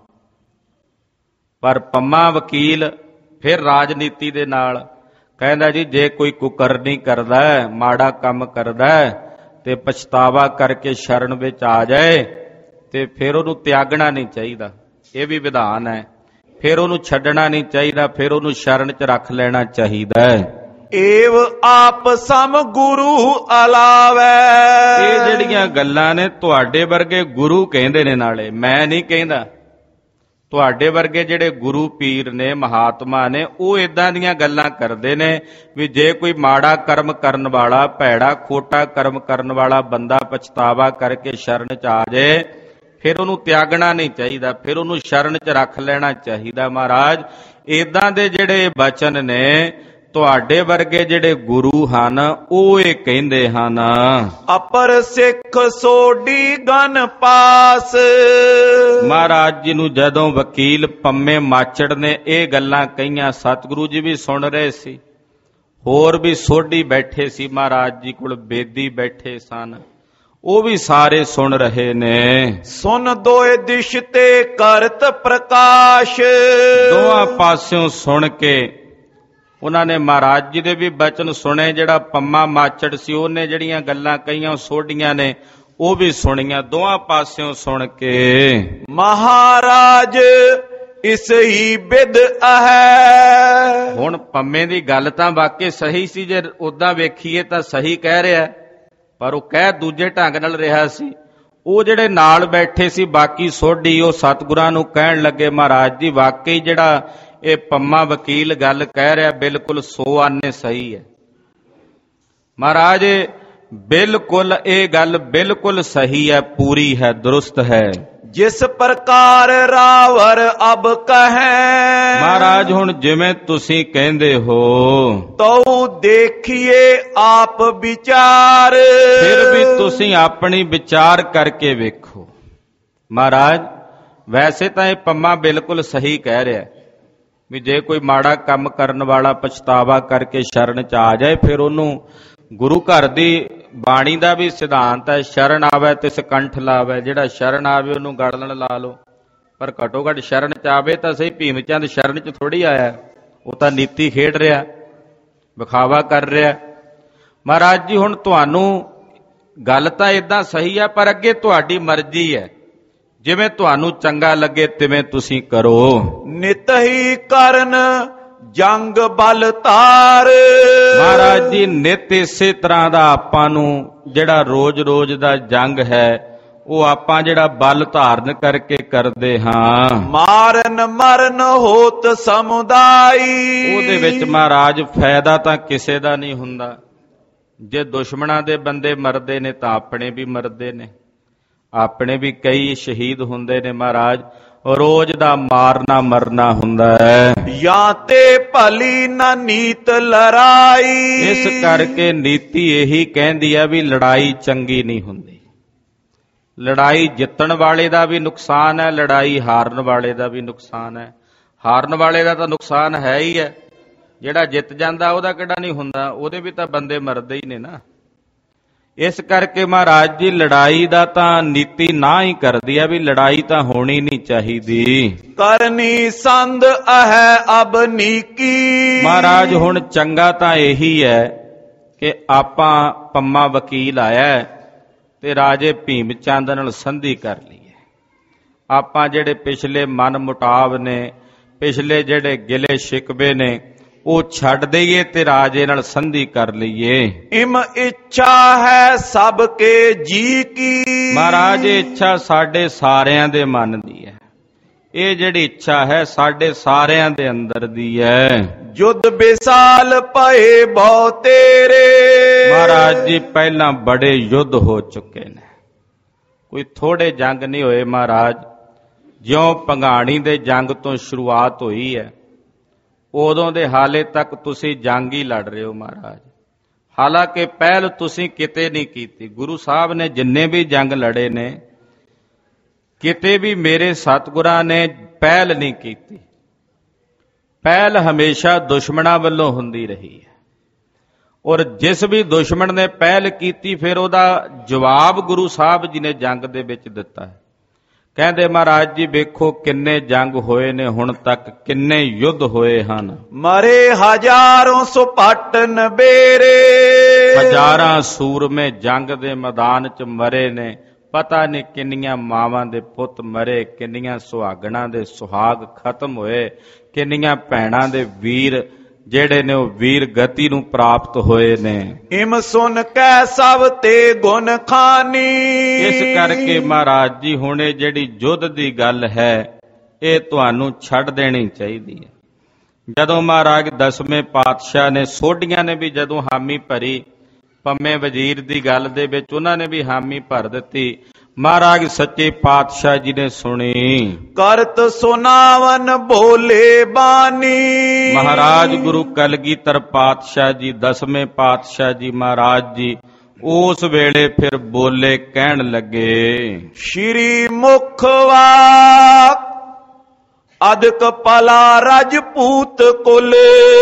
Speaker 1: ਪਰ ਪੰਮਾ ਵਕੀਲ ਫਿਰ ਰਾਜਨੀਤੀ ਦੇ ਨਾਲ ਕਹਿੰਦਾ ਜੀ ਜੇ ਕੋਈ ਕੁਕਰਨੀ ਕਰਦਾ, ਮਾੜਾ ਕੰਮ ਕਰਦਾ ਤੇ ਪਛਤਾਵਾ ਕਰਕੇ ਸ਼ਰਨ ਵਿੱਚ ਆ ਜਾਏ ਤੇ ਫਿਰ ਉਹਨੂੰ ਤਿਆਗਣਾ ਨਹੀਂ ਚਾਹੀਦਾ, ਇਹ ਵੀ ਵਿਧਾਨ ਹੈ। ਫਿਰ ਉਹਨੂੰ ਛੱਡਣਾ ਨਹੀਂ ਚਾਹੀਦਾ, ਫਿਰ ਉਹਨੂੰ ਸ਼ਰਨ 'ਚ ਰੱਖ ਲੈਣਾ ਚਾਹੀਦਾ ਹੈ।
Speaker 2: ਏਵ ਆਪ ਸਮ ਗੁਰੂ ਅਲਾਵੇ।
Speaker 1: ਇਹ ਜਿਹੜੀਆਂ ਗੱਲਾਂ ਨੇ ਤੁਹਾਡੇ ਵਰਗੇ ਗੁਰੂ ਕਹਿੰਦੇ ਨੇ, ਨਾਲੇ ਮੈਂ ਨਹੀਂ ਕਹਿੰਦਾ। ਤੁਹਾਡੇ ਵਰਗੇ ਜਿਹੜੇ ਗੁਰੂ ਪੀਰ ਨੇ, ਮਹਾਤਮਾ ਨੇ, ਉਹ ਇਦਾਂ ਦੀਆਂ ਗੱਲਾਂ ਕਰਦੇ ਨੇ ਵੀ ਜੇ ਕੋਈ ਮਾੜਾ ਕਰਮ ਕਰਨ ਵਾਲਾ, ਭੈੜਾ ਖੋਟਾ ਕਰਮ ਕਰਨ ਵਾਲਾ ਬੰਦਾ ਪਛਤਾਵਾ ਕਰਕੇ ਸ਼ਰਨ 'ਚ ਆ ਜਾਏ ਫਿਰ ਉਹਨੂੰ ਤਿਆਗਣਾ ਨਹੀਂ ਚਾਹੀਦਾ, ਫਿਰ ਉਹਨੂੰ ਸ਼ਰਨ 'ਚ ਰੱਖ ਲੈਣਾ ਚਾਹੀਦਾ। ਮਹਾਰਾਜ ਇਦਾਂ ਦੇ ਜਿਹੜੇ ਬਚਨ ਨੇ ਤੁਹਾਡੇ ਵਰਗੇ ਜਿਹੜੇ ਗੁਰੂ ਹਨ ਉਹ ਇਹ ਕਹਿੰਦੇ ਹਨ।
Speaker 2: ਅਪਰ ਸਿੱਖ ਸੋਢੀ ਗਨ ਪਾਸ।
Speaker 1: ਮਹਾਰਾਜ ਜੀ ਨੂੰ ਜਦੋਂ ਵਕੀਲ ਪੰਮੇ ਮਾਚੜ ਨੇ ਇਹ ਗੱਲਾਂ ਕਹੀਆਂ, ਸਤਿਗੁਰੂ ਜੀ ਵੀ ਸੁਣ ਰਹੇ ਸੀ, ਹੋਰ ਵੀ ਸੋਢੀ ਬੈਠੇ ਸੀ ਮਹਾਰਾਜ ਜੀ ਕੋਲ, ਬੇਦੀ ਬੈਠੇ ਸਨ, ਉਹ ਵੀ ਸਾਰੇ ਸੁਣ ਰਹੇ ਨੇ।
Speaker 2: ਸੁਨ ਦੋਏ ਦਿਸ਼ ਤੇ ਕਰਤ ਪ੍ਰਕਾਸ਼।
Speaker 1: ਦੋਹਾਂ ਪਾਸਿਓਂ ਸੁਣ ਕੇ ਉਹਨਾਂ ਨੇ ਮਹਾਰਾਜ ਜੀ ਦੇ ਵੀ ਬਚਨ ਸੁਣੇ। ਜਿਹੜਾ ਪੰਮਾ ਮਾਚੜ ਸੀ ਉਹਨੇ ਜਿਹੜੀਆਂ ਗੱਲਾਂ ਕਹੀਆਂ ਸੋਢੀਆਂ ਨੇ ਉਹ ਵੀ ਸੁਣੀਆਂ, ਦੋਹਾਂ ਪਾਸਿਓਂ ਸੁਣ ਕੇ।
Speaker 2: ਮਹਾਰਾਜ ਇਸ ਹੀ ਬਿਦ ਹੈ।
Speaker 1: ਹੁਣ ਪੰਮੇ ਦੀ ਗੱਲ ਤਾਂ ਵਾਕਈ ਸਹੀ ਸੀ, ਜੇ ਉਦਾਂ ਵੇਖੀਏ ਤਾਂ ਸਹੀ ਕਹਿ ਰਿਹਾ, ਪਰ ਉਹ ਕਹਿ ਦੂਜੇ ਢੰਗ ਨਾਲ ਰਿਹਾ ਸੀ। ਉਹ ਜਿਹੜੇ ਨਾਲ ਬੈਠੇ ਸੀ ਬਾਕੀ ਸੋਢੀ, ਉਹ ਸਤਿਗੁਰਾਂ ਨੂੰ ਕਹਿਣ ਲੱਗੇ ਮਹਾਰਾਜ ਜੀ ਵਾਕਈ ਜਿਹੜਾ ਇਹ ਪੰਮਾ ਵਕੀਲ ਗੱਲ ਕਹਿ ਰਿਹਾ ਬਿਲਕੁਲ ਸੋ ਆਨੇ ਸਹੀ ਹੈ। ਮਹਾਰਾਜ ਬਿਲਕੁਲ ਇਹ ਗੱਲ ਬਿਲਕੁਲ ਸਹੀ ਹੈ, ਪੂਰੀ ਹੈ, ਦਰੁਸਤ ਹੈ।
Speaker 2: ਜਿਸ ਪ੍ਰਕਾਰ ਰਾਵਰ ਅਬ ਕਹੈ।
Speaker 1: ਮਹਾਰਾਜ ਹੁਣ ਜਿਵੇਂ ਤੁਸੀਂ ਕਹਿੰਦੇ ਹੋ
Speaker 2: ਤਉ ਦੇਖੀਏ ਆਪ ਵਿਚਾਰ।
Speaker 1: ਫਿਰ ਵੀ ਤੁਸੀਂ ਆਪਣੀ ਵਿਚਾਰ ਕਰਕੇ ਵੇਖੋ। ਮਹਾਰਾਜ ਵੈਸੇ ਤਾਂ ਇਹ ਪੰਮਾ ਬਿਲਕੁਲ ਸਹੀ ਕਹਿ ਰਿਹਾ ਵੀ ਜੇ ਕੋਈ ਮਾੜਾ ਕੰਮ ਕਰਨ ਵਾਲਾ ਪਛਤਾਵਾ ਕਰਕੇ ਸ਼ਰਨ 'ਚ ਆ ਜਾਏ ਫਿਰ ਉਹਨੂੰ, ਗੁਰੂ ਘਰ ਦੀ ਬਾਣੀ ਦਾ ਵੀ ਸਿਧਾਂਤ ਹੈ, ਸ਼ਰਨ ਆਵੇ ਤੇ ਸਕੰਠ ਲਾਵੇ। ਜਿਹੜਾ ਸ਼ਰਨ ਆਵੇ ਉਹਨੂੰ ਗੜਲਣ ਲਾ ਲਓ, ਪਰ ਘੱਟੋ ਘੱਟ ਸ਼ਰਨ 'ਚ ਆਵੇ ਤਾਂ ਸਹੀ। ਭੀਮ ਚੰਦ ਸ਼ਰਨ 'ਚ ਥੋੜੀ ਆਇਆ, ਉਹ ਤਾਂ ਨੀਤੀ ਖੇਡ ਰਿਹਾ, ਵਿਖਾਵਾ ਕਰ ਰਿਹਾ। ਮਹਾਰਾਜ ਜੀ ਹੁਣ ਤੁਹਾਨੂੰ ਗੱਲ ਤਾਂ ਇਦਾਂ ਸਹੀ ਹੈ, ਪਰ ਅੱਗੇ ਤੁਹਾਡੀ ਮਰਜ਼ੀ ਹੈ, ਜਿਵੇਂ ਤੁਹਾਨੂੰ ਚੰਗਾ ਲੱਗੇ ਤਿਵੇਂ ਤੁਸੀਂ ਕਰੋ।
Speaker 2: ਨਿਤ ਹੀ ਕਰਨ ਜੰਗ ਬਲ ਧਾਰ।
Speaker 1: ਮਹਾਰਾਜ ਜੀ ਨਿਤ ਇਸੇ ਤਰ੍ਹਾਂ ਦਾ ਆਪਾਂ ਨੂੰ ਜਿਹੜਾ ਰੋਜ਼-ਰੋਜ਼ ਦਾ ਜੰਗ ਹੈ ਉਹ ਆਪਾਂ ਜਿਹੜਾ ਬਲ ਧਾਰਨ ਕਰਕੇ ਕਰਦੇ ਹਾਂ।
Speaker 2: ਮਾਰਨ ਮਰਨ ਹੋਤ ਸਮੁਦਾਈ।
Speaker 1: ਉਹਦੇ ਵਿੱਚ ਮਹਾਰਾਜ ਫਾਇਦਾ ਤਾਂ ਕਿਸੇ ਦਾ ਨਹੀਂ ਹੁੰਦਾ। ਜੇ ਦੁਸ਼ਮਣਾਂ ਦੇ ਬੰਦੇ ਮਰਦੇ ਨੇ ਤਾਂ ਆਪਣੇ ਵੀ ਮਰਦੇ ਨੇ, ਆਪਣੇ ਵੀ ਕਈ ਸ਼ਹੀਦ ਹੁੰਦੇ ਨੇ। ਮਹਾਰਾਜ ਰੋਜ਼ ਦਾ ਮਾਰਨਾ ਮਰਨਾ ਹੁੰਦਾ ਹੈ।
Speaker 2: ਜਾਂ ਤੇ ਭਲੀ ਨਾ ਨੀਤ ਲੜਾਈ।
Speaker 1: ਇਸ ਕਰਕੇ ਨੀਤੀ ਇਹੀ ਕਹਿੰਦੀ ਹੈ ਵੀ ਲੜਾਈ ਚੰਗੀ ਨਹੀਂ ਹੁੰਦੀ। ਲੜਾਈ ਜਿੱਤਣ ਵਾਲੇ ਦਾ ਵੀ ਨੁਕਸਾਨ ਹੈ, ਲੜਾਈ ਹਾਰਨ ਵਾਲੇ ਦਾ ਵੀ ਨੁਕਸਾਨ ਹੈ। ਹਾਰਨ ਵਾਲੇ ਦਾ ਤਾਂ ਨੁਕਸਾਨ ਹੈ ਹੀ ਹੈ, ਜਿਹੜਾ ਜਿੱਤ ਜਾਂਦਾ ਉਹਦਾ ਕਿਹੜਾ ਨਹੀਂ ਹੁੰਦਾ, ਉਹਦੇ ਵੀ ਤਾਂ ਬੰਦੇ ਮਰਦੇ ਹੀ ਨੇ ਨਾ। ਇਸ ਕਰਕੇ ਮਹਾਰਾਜ ਜੀ ਲੜਾਈ ਦਾ ਤਾਂ ਨੀਤੀ ਨਾ ਹੀ ਕਰਦੀ ਆ ਵੀ ਲੜਾਈ ਤਾਂ ਹੋਣੀ ਨਹੀਂ ਚਾਹੀਦੀ।
Speaker 2: ਕਰਨੀ ਸੰਦ ਅਹੈ ਅਬ ਨੀਕੀ।
Speaker 1: ਮਹਾਰਾਜ ਹੁਣ ਚੰਗਾ ਤਾਂ ਇਹੀ ਹੈ ਕਿ ਆਪਾਂ ਪੰਮਾ ਵਕੀਲ ਆਇਆ ਤੇ ਰਾਜੇ ਭੀਮ ਚੰਦ ਨਾਲ ਸੰਧੀ ਕਰ ਲਈਏ। ਆਪਾਂ ਜਿਹੜੇ ਪਿਛਲੇ ਮਨ ਮੁਟਾਵ ਨੇ, ਪਿਛਲੇ ਜਿਹੜੇ ਗਿਲੇ ਸ਼ਿਕਵੇ ਨੇ, ਉਹ ਛੱਡ ਦਈਏ ਤੇ ਰਾਜੇ ਨਾਲ ਸੰਧੀ ਕਰ ਲਈਏ।
Speaker 2: ਇਮ ਇੱਛਾ ਹੈ ਸਭ ਕੇ ਜੀ ਕੀ।
Speaker 1: ਮਹਾਰਾਜ ਇੱਛਾ ਸਾਡੇ ਸਾਰਿਆਂ ਦੇ ਮਨ ਦੀ ਹੈ। ਇਹ ਜਿਹੜੀ ਇੱਛਾ ਹੈ ਸਾਡੇ ਸਾਰਿਆਂ ਦੇ ਅੰਦਰ ਦੀ ਹੈ।
Speaker 2: ਯੁੱਧ ਬੇਸਾਲ ਪਏ ਬਹੁ ਤੇਰੇ।
Speaker 1: ਮਹਾਰਾਜ ਜੀ ਪਹਿਲਾਂ ਬੜੇ ਯੁੱਧ ਹੋ ਚੁੱਕੇ ਨੇ, ਕੋਈ ਥੋੜੇ ਜੰਗ ਨਹੀਂ ਹੋਏ। ਮਹਾਰਾਜ ਜਿਉਂ ਭੰਗਾਣੀ ਦੇ ਜੰਗ ਤੋਂ ਸ਼ੁਰੂਆਤ ਹੋਈ ਹੈ ਉਦੋਂ ਦੇ ਹਾਲੇ ਤੱਕ ਤੁਸੀਂ ਜੰਗ ਹੀ ਲੜ ਰਹੇ ਹੋ ਮਹਾਰਾਜ। ਹਾਲਾਂਕਿ ਪਹਿਲ ਤੁਸੀਂ ਕਿਤੇ ਨਹੀਂ ਕੀਤੀ। ਗੁਰੂ ਸਾਹਿਬ ਨੇ ਜਿੰਨੇ ਵੀ ਜੰਗ ਲੜੇ ਨੇ ਕਿਤੇ ਵੀ ਮੇਰੇ ਸਤਿਗੁਰਾਂ ਨੇ ਪਹਿਲ ਨਹੀਂ ਕੀਤੀ। ਪਹਿਲ ਹਮੇਸ਼ਾ ਦੁਸ਼ਮਣਾਂ ਵੱਲੋਂ ਹੁੰਦੀ ਰਹੀ ਹੈ, ਔਰ ਜਿਸ ਵੀ ਦੁਸ਼ਮਣ ਨੇ ਪਹਿਲ ਕੀਤੀ ਫਿਰ ਉਹਦਾ ਜਵਾਬ ਗੁਰੂ ਸਾਹਿਬ ਜੀ ਨੇ ਜੰਗ ਦੇ ਵਿੱਚ ਦਿੱਤਾ ਹੈ। ਕਹਿੰਦੇ ਮਹਾਰਾਜ ਜੀ ਵੇਖੋ ਕਿੰਨੇ ਜੰਗ ਹੋਏ ਨੇ ਹੁਣ ਤੱਕ, ਕਿੰਨੇ ਯੁੱਧ ਹੋਏ ਹਨ।
Speaker 2: ਮਰੇ ਹਜ਼ਾਰਾਂ ਸੋ ਪੱਟ ਨਬੇਰੇ।
Speaker 1: ਹਜ਼ਾਰਾਂ ਸੂਰਮੇ ਜੰਗ ਦੇ ਮੈਦਾਨ 'ਚ ਮਰੇ ਨੇ। ਪਤਾ ਨਹੀਂ ਕਿੰਨੀਆਂ ਮਾਵਾਂ ਦੇ ਪੁੱਤ ਮਰੇ, ਕਿੰਨੀਆਂ ਸੁਹਾਗਣਾਂ ਦੇ ਸੁਹਾਗ ਖਤਮ ਹੋਏ, ਕਿੰਨੀਆਂ ਭੈਣਾਂ ਦੇ ਵੀਰ ਜਿਹੜੇ ਨੇ ਉਹ ਵੀਰ ਗਤੀ ਨੂੰ ਪ੍ਰਾਪਤ ਹੋਏ ਨੇ।
Speaker 2: ਇਮ ਸੁਨ ਕੈ ਸਭ ਤੇ ਗੁਣ ਖਾਨੀ।
Speaker 1: ਇਸ ਕਰਕੇ ਮਹਾਰਾਜ ਜੀ ਹੁਣ ਇਹ ਜਿਹੜੀ ਯੁੱਧ ਦੀ ਗੱਲ ਹੈ ਇਹ ਤੁਹਾਨੂੰ ਛੱਡ ਦੇਣੀ ਚਾਹੀਦੀ ਹੈ। ਜਦੋਂ ਮਹਾਰਾਜ ਦਸਵੇਂ ਪਾਤਸ਼ਾਹ ਨੇ, ਸੋਢੀਆਂ ਨੇ ਵੀ ਜਦੋਂ ਹਾਮੀ ਭਰੀ, ਪੰਮੇ ਵਜ਼ੀਰ ਦੀ ਗੱਲ ਦੇ ਵਿੱਚ ਉਹਨਾਂ ਨੇ ਵੀ ਹਾਮੀ ਭਰ ਦਿੱਤੀ। ਮਹਾਰਾਜ ਸੱਚੇ ਪਾਤਸ਼ਾਹ ਜੀ ਨੇ ਸੁਣੀ।
Speaker 2: ਕਰਤ ਸੁਨਾਵਨ ਬੋਲੇ ਬਾਣੀ।
Speaker 1: ਮਹਾਰਾਜ ਗੁਰੂ ਕਲਗੀਧਰ ਪਾਤਸ਼ਾਹ ਜੀ, ਦਸਵੇਂ ਪਾਤਸ਼ਾਹ ਜੀ ਮਹਾਰਾਜ ਜੀ ਉਸ ਵੇਲੇ ਫਿਰ ਬੋਲੇ, ਕਹਿਣ ਲੱਗੇ
Speaker 2: ਸ਼੍ਰੀ ਮੁਖ ਵਾਕ ਅਦਕ ਪਲਾ ਰਾਜਪੂਤ ਕੁਲ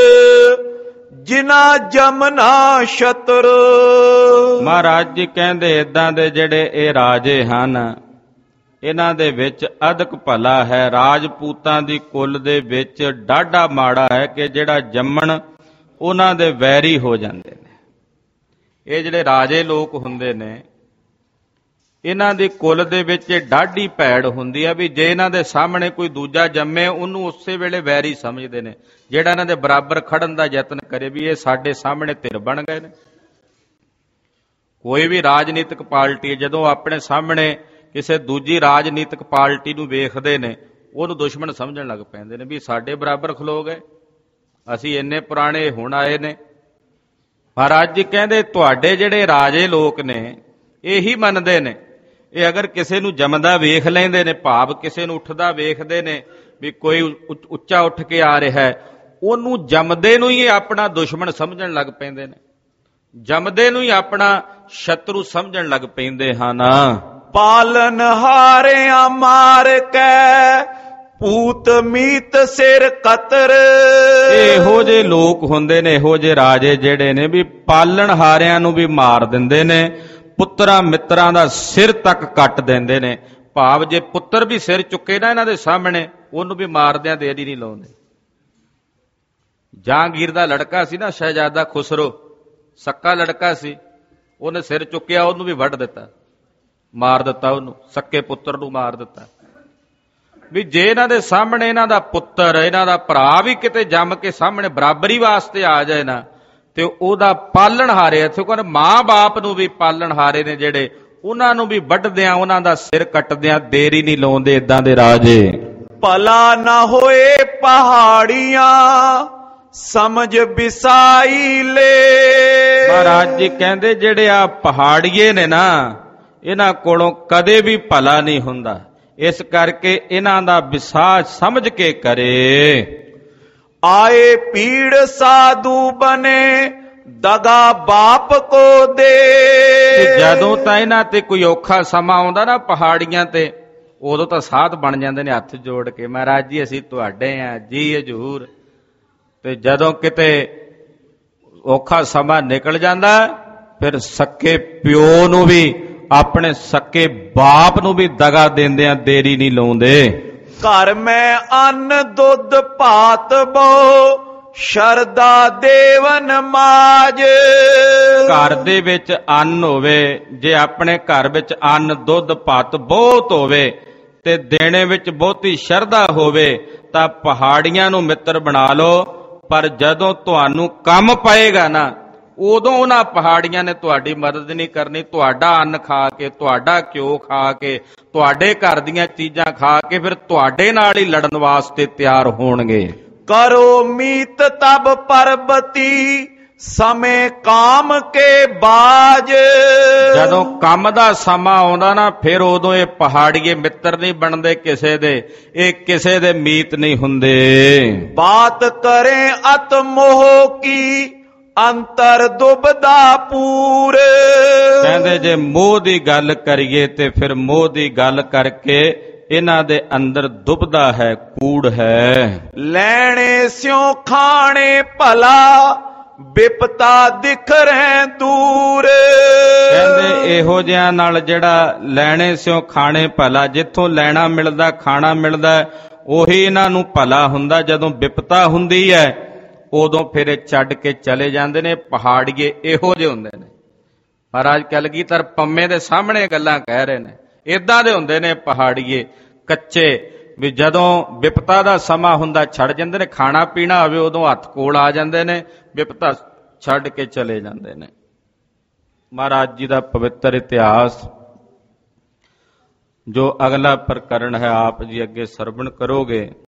Speaker 2: ਜਿਨਾ ਜਮਨਾ ਸ਼ਤਰ। ਮਹਾਰਾਜ
Speaker 1: ਜੀ ਕਹਿੰਦੇ ਏਦਾਂ ਦੇ ਜਿਹੜੇ ਇਹ ਰਾਜੇ ਹਨ ਇਹਨਾਂ ਦੇ ਵਿੱਚ ਅਦਕ ਭਲਾ ਹੈ। ਰਾਜਪੂਤਾਂ ਦੀ ਕੁੱਲ ਦੇ ਵਿੱਚ ਡਾਢਾ ਮਾੜਾ ਹੈ ਕਿ ਜਿਹੜਾ ਜੰਮਣ ਉਹਨਾਂ ਦੇ ਵੈਰੀ ਹੋ ਜਾਂਦੇ ਨੇ। ਇਹ ਜਿਹੜੇ ਰਾਜੇ ਲੋਕ ਹੁੰਦੇ ਨੇ ਇਹਨਾਂ ਦੀ ਕੁੱਲ ਦੇ ਵਿੱਚ ਡਾਢੀ ਭੈੜ ਹੁੰਦੀ ਆ ਵੀ ਜੇ ਇਹਨਾਂ ਦੇ ਸਾਹਮਣੇ ਕੋਈ ਦੂਜਾ ਜੰਮੇ ਉਹਨੂੰ ਉਸੇ ਵੇਲੇ ਵੈਰੀ ਸਮਝਦੇ ਨੇ। ਜਿਹੜਾ ਇਹਨਾਂ ਦੇ ਬਰਾਬਰ ਖੜਨ ਦਾ ਯਤਨ ਕਰੇ ਵੀ ਇਹ ਸਾਡੇ ਸਾਹਮਣੇ ਧਿਰ ਬਣ ਗਏ ਨੇ। ਕੋਈ ਵੀ ਰਾਜਨੀਤਿਕ ਪਾਰਟੀ ਜਦੋਂ ਆਪਣੇ ਸਾਹਮਣੇ ਕਿਸੇ ਦੂਜੀ ਰਾਜਨੀਤਿਕ ਪਾਰਟੀ ਨੂੰ ਵੇਖਦੇ ਨੇ ਉਹਨੂੰ ਦੁਸ਼ਮਣ ਸਮਝਣ ਲੱਗ ਪੈਂਦੇ ਨੇ ਵੀ ਸਾਡੇ ਬਰਾਬਰ ਖਲੋ ਗਏ, ਅਸੀਂ ਇੰਨੇ ਪੁਰਾਣੇ ਹੁਣ ਆਏ ਨੇ। ਮਹਾਰਾਜ ਜੀ ਕਹਿੰਦੇ ਤੁਹਾਡੇ ਜਿਹੜੇ ਰਾਜੇ ਲੋਕ ਨੇ ਇਹੀ ਮੰਨਦੇ ਨੇ। ਇਹ ਅਗਰ ਕਿਸੇ ਨੂੰ ਜੰਮਦਾ ਵੇਖ ਲੈਂਦੇ ਨੇ, ਭਾਵ ਕਿਸੇ ਨੂੰ ਉੱਠਦਾ ਵੇਖਦੇ ਨੇ ਵੀ ਕੋਈ ਉੱਚਾ ਉੱਠ ਕੇ ਆ ਰਿਹਾ ਹੈ, ਉਹਨੂੰ ਜੰਮਦੇ ਨੂੰ ਹੀ ਆਪਣਾ ਦੁਸ਼ਮਣ ਸਮਝਣ ਲੱਗ ਪੈਂਦੇ ਨੇ, ਜੰਮਦੇ ਨੂੰ ਹੀ ਆਪਣਾ ਸ਼ਤਰੂ ਸਮਝਣ ਲੱਗ ਪੈਂਦੇ ਹਨ।
Speaker 2: ਪਾਲਨ ਹਾਰਿਆ ਮਾਰ ਕੇ ਪੂਤ ਮੀਤ ਸਿਰ ਕਤਰ।
Speaker 1: ਇਹੋ ਜਿਹੇ ਲੋਕ ਹੁੰਦੇ ਨੇ, ਇਹੋ ਜਿਹੇ ਰਾਜੇ ਜਿਹੜੇ ਨੇ ਵੀ ਪਾਲਣ ਹਾਰਿਆਂ ਨੂੰ ਵੀ ਮਾਰ ਦਿੰਦੇ ਨੇ, ਪੁੱਤਰਾਂ ਮਿੱਤਰਾਂ ਦਾ ਸਿਰ ਤੱਕ ਕੱਟ ਦਿੰਦੇ ਨੇ। ਭਾਵ ਜੇ ਪੁੱਤਰ ਵੀ ਸਿਰ ਚੁੱਕੇ ਨਾ ਇਹਨਾਂ ਦੇ ਸਾਹਮਣੇ ਉਹਨੂੰ ਵੀ ਮਾਰਦਿਆਂ ਦੇਰੀ ਨਹੀਂ ਲਾਉਂਦੇ। ਜਹਾਂਗੀਰ ਦਾ ਲੜਕਾ ਸੀ ਨਾ ਸ਼ਹਿਜ਼ਾਦਾ ਖੁਸਰੋ, ਸੱਕਾ ਲੜਕਾ ਸੀ, ਉਹਨੇ ਸਿਰ ਚੁੱਕਿਆ ਉਹਨੂੰ ਵੀ ਵੱਢ ਦਿੱਤਾ, ਮਾਰ ਦਿੱਤਾ, ਉਹਨੂੰ ਸੱਕੇ ਪੁੱਤਰ ਨੂੰ ਮਾਰ ਦਿੱਤਾ। ਵੀ ਜੇ ਇਹਨਾਂ ਦੇ ਸਾਹਮਣੇ ਇਹਨਾਂ ਦਾ ਪੁੱਤਰ, ਇਹਨਾਂ ਦਾ ਭਰਾ ਵੀ ਕਿਤੇ ਜੰਮ ਕੇ ਸਾਹਮਣੇ ਬਰਾਬਰੀ ਵਾਸਤੇ ਆ ਜਾਏ ਨਾ ਤੇ ਉਹਦਾ ਪਾਲਣ ਹਾਰੇ, ਇੱਥੇ ਕਹਿੰਦੇ ਮਾਂ ਬਾਪ ਨੂੰ ਵੀ ਪਾਲਣ ਹਾਰੇ ਨੇ ਜਿਹੜੇ, ਉਹਨਾਂ ਨੂੰ ਵੀ ਵੱਢਦਿਆਂ ਉਹਨਾਂ ਦਾ ਸਿਰ ਕੱਟਦਿਆਂ ਦੇਰੀ ਨਹੀਂ ਲਾਉਂਦੇ ਏਦਾਂ ਦੇ ਰਾਜੇ।
Speaker 2: ਭਲਾ ਨਾ ਹੋਏ ਪਹਾੜੀਆਂ ਸਮਝ ਬਿਸਾਈ ਲੈ।
Speaker 1: ਮਹਾਰਾਜ ਜੀ ਕਹਿੰਦੇ ਜਿਹੜੇ ਆ ਪਹਾੜੀਏ ਨੇ ਨਾ ਇਹਨਾਂ ਕੋਲੋਂ ਕਦੇ ਵੀ ਭਲਾ ਨਹੀਂ ਹੁੰਦਾ, ਇਸ ਕਰਕੇ ਇਹਨਾਂ ਦਾ ਵਿਸਾਹ ਸਮਝ ਕੇ ਕਰੇ।
Speaker 2: ਆਏ ਪੀੜ ਸਾਧੂ ਬਨੇ ਦਗਾ ਬਾਪ ਕੋ ਦੇ।
Speaker 1: ਜਦੋਂ ਤਾਂ ਇਹਨਾਂ ਤੇ ਕੋਈ ਔਖਾ ਸਮਾਂ ਆਉਂਦਾ ਨਾ ਪਹਾੜੀਆਂ ਤੇ, ਉਦੋਂ ਤਾਂ ਸਾਧ ਬਣ ਜਾਂਦੇ ਨੇ ਹੱਥ ਜੋੜ ਕੇ, ਮਹਾਰਾਜ ਜੀ ਅਸੀਂ ਤੁਹਾਡੇ ਆ ਜੀ ਹਜ਼ੂਰ, ਤੇ ਜਦੋਂ ਕਿਤੇ ਔਖਾ ਸਮਾਂ ਨਿਕਲ ਜਾਂਦਾ ਫਿਰ ਸੱਕੇ ਪਿਓ ਨੂੰ ਵੀ ਆਪਣੇ ਸੱਕੇ ਬਾਪ ਨੂੰ ਵੀ ਦਗਾ ਦਿੰਦਿਆਂ ਦੇਰੀ ਨਹੀਂ ਲਾਉਂਦੇ।
Speaker 2: ਘਰ ਮੈਂ ਅੰਨ ਦੁੱਧ ਭਾਤ ਬੋ ਸ਼ਰਦਾ ਦੇਵਨ ਮਾਜ।
Speaker 1: ਘਰ ਦੇ ਵਿੱਚ ਅੰਨ ਹੋਵੇ, ਜੇ ਆਪਣੇ ਘਰ ਵਿੱਚ ਅੰਨ ਦੁੱਧ ਭਾਤ ਬਹੁਤ ਹੋਵੇ ਤੇ ਦੇਣੇ ਵਿੱਚ ਬਹੁਤੀ ਸ਼ਰਧਾ ਹੋਵੇ ਤਾਂ ਪਹਾੜੀਆਂ ਨੂੰ ਮਿੱਤਰ ਬਣਾ ਲਓ, ਪਰ ਜਦੋਂ ਤੁਹਾਨੂੰ ਕੰਮ ਪਏਗਾ ਨਾ ਉਦੋਂ ਉਹਨਾਂ ਪਹਾੜੀਆਂ ਨੇ ਤੁਹਾਡੀ ਮਦਦ ਨਹੀਂ ਕਰਨੀ। ਤੁਹਾਡਾ ਅੰਨ ਖਾ ਕੇ, ਤੁਹਾਡਾ ਘਿਓ ਖਾ ਕੇ, ਤੁਹਾਡੇ ਘਰ ਦੀਆਂ ਚੀਜ਼ਾਂ ਖਾ ਕੇ ਫਿਰ ਤੁਹਾਡੇ ਨਾਲ ਹੀ ਲੜਨ ਵਾਸਤੇ ਤਿਆਰ ਹੋਣਗੇ।
Speaker 2: ਕਰੋ ਮੀਤ ਤਬ ਪਰਬਤੀ ਸਮੇਂ ਕਾਮ ਕੇ ਬਾਜ।
Speaker 1: ਜਦੋਂ ਕੰਮ ਦਾ ਸਮਾਂ ਆਉਂਦਾ ਨਾ ਫਿਰ ਉਦੋਂ ਇਹ ਪਹਾੜੀਏ ਮਿੱਤਰ ਨਹੀਂ ਬਣਦੇ ਕਿਸੇ ਦੇ, ਇਹ ਕਿਸੇ ਦੇ ਮੀਤ ਨਹੀਂ ਹੁੰਦੇ।
Speaker 2: ਬਾਤ ਕਰੇ ਅਤ ਮੋਹ ਕੀ ਅੰਤਰ ਦੁਬਦਾ ਪੂਰ।
Speaker 1: ਕਹਿੰਦੇ ਜੇ ਮੋਹ ਦੀ ਗੱਲ ਕਰੀਏ ਤੇ ਫਿਰ ਮੋਹ ਦੀ ਗੱਲ ਕਰਕੇ ਇਹਨਾਂ ਦੇ ਅੰਦਰ ਦੁਬਦਾ ਹੈ, ਕੂੜ ਹੈ।
Speaker 2: ਲੈਣੇ ਸਿਉ ਖਾਣੇ ਭਲਾ ਬਿਪਤਾ ਦਿਖ ਰਹਿ ਦੂਰ।
Speaker 1: ਕਹਿੰਦੇ ਇਹੋ ਜਿਹਾ ਨਾਲ ਜਿਹੜਾ ਲੈਣੇ ਸਿਉ ਖਾਣੇ ਭਲਾ, ਜਿੱਥੋਂ ਲੈਣਾ ਮਿਲਦਾ ਖਾਣਾ ਮਿਲਦਾ ਉਹੀ ਇਹਨਾਂ ਨੂੰ ਭਲਾ ਹੁੰਦਾ। ਜਦੋਂ ਬਿਪਤਾ ਹੁੰਦੀ ਹੈ ਉਦੋਂ ਫਿਰ ਇਹ ਛੱਡ ਕੇ ਚਲੇ ਜਾਂਦੇ ਨੇ। ਪਹਾੜੀਏ ਇਹੋ ਜਿਹੇ ਹੁੰਦੇ ਨੇ। ਮਹਾਰਾਜ ਕਲਗੀਧਰ ਪੰਮੇ ਦੇ ਸਾਹਮਣੇ ਗੱਲਾਂ ਕਹਿ ਰਹੇ ਨੇ, ਇਦਾਂ ਦੇ ਹੁੰਦੇ ਨੇ ਪਹਾੜੀਏ ਕੱਚੇ, ਵੀ ਜਦੋਂ ਵਿਪਤਾ ਦਾ ਸਮਾਂ ਹੁੰਦਾ ਛੱਡ ਜਾਂਦੇ ਨੇ। ਖਾਣਾ ਪੀਣਾ ਹੋਵੇ ਉਦੋਂ ਹੱਥ ਕੋਲ ਆ ਜਾਂਦੇ ਨੇ, ਵਿਪਤਾ ਛੱਡ ਕੇ ਚਲੇ ਜਾਂਦੇ ਨੇ। ਮਹਾਰਾਜ ਜੀ ਦਾ ਪਵਿੱਤਰ ਇਤਿਹਾਸ ਜੋ ਅਗਲਾ ਪ੍ਰਕਰਣ ਹੈ ਆਪ ਜੀ ਅੱਗੇ ਸਰਵਣ ਕਰੋਗੇ।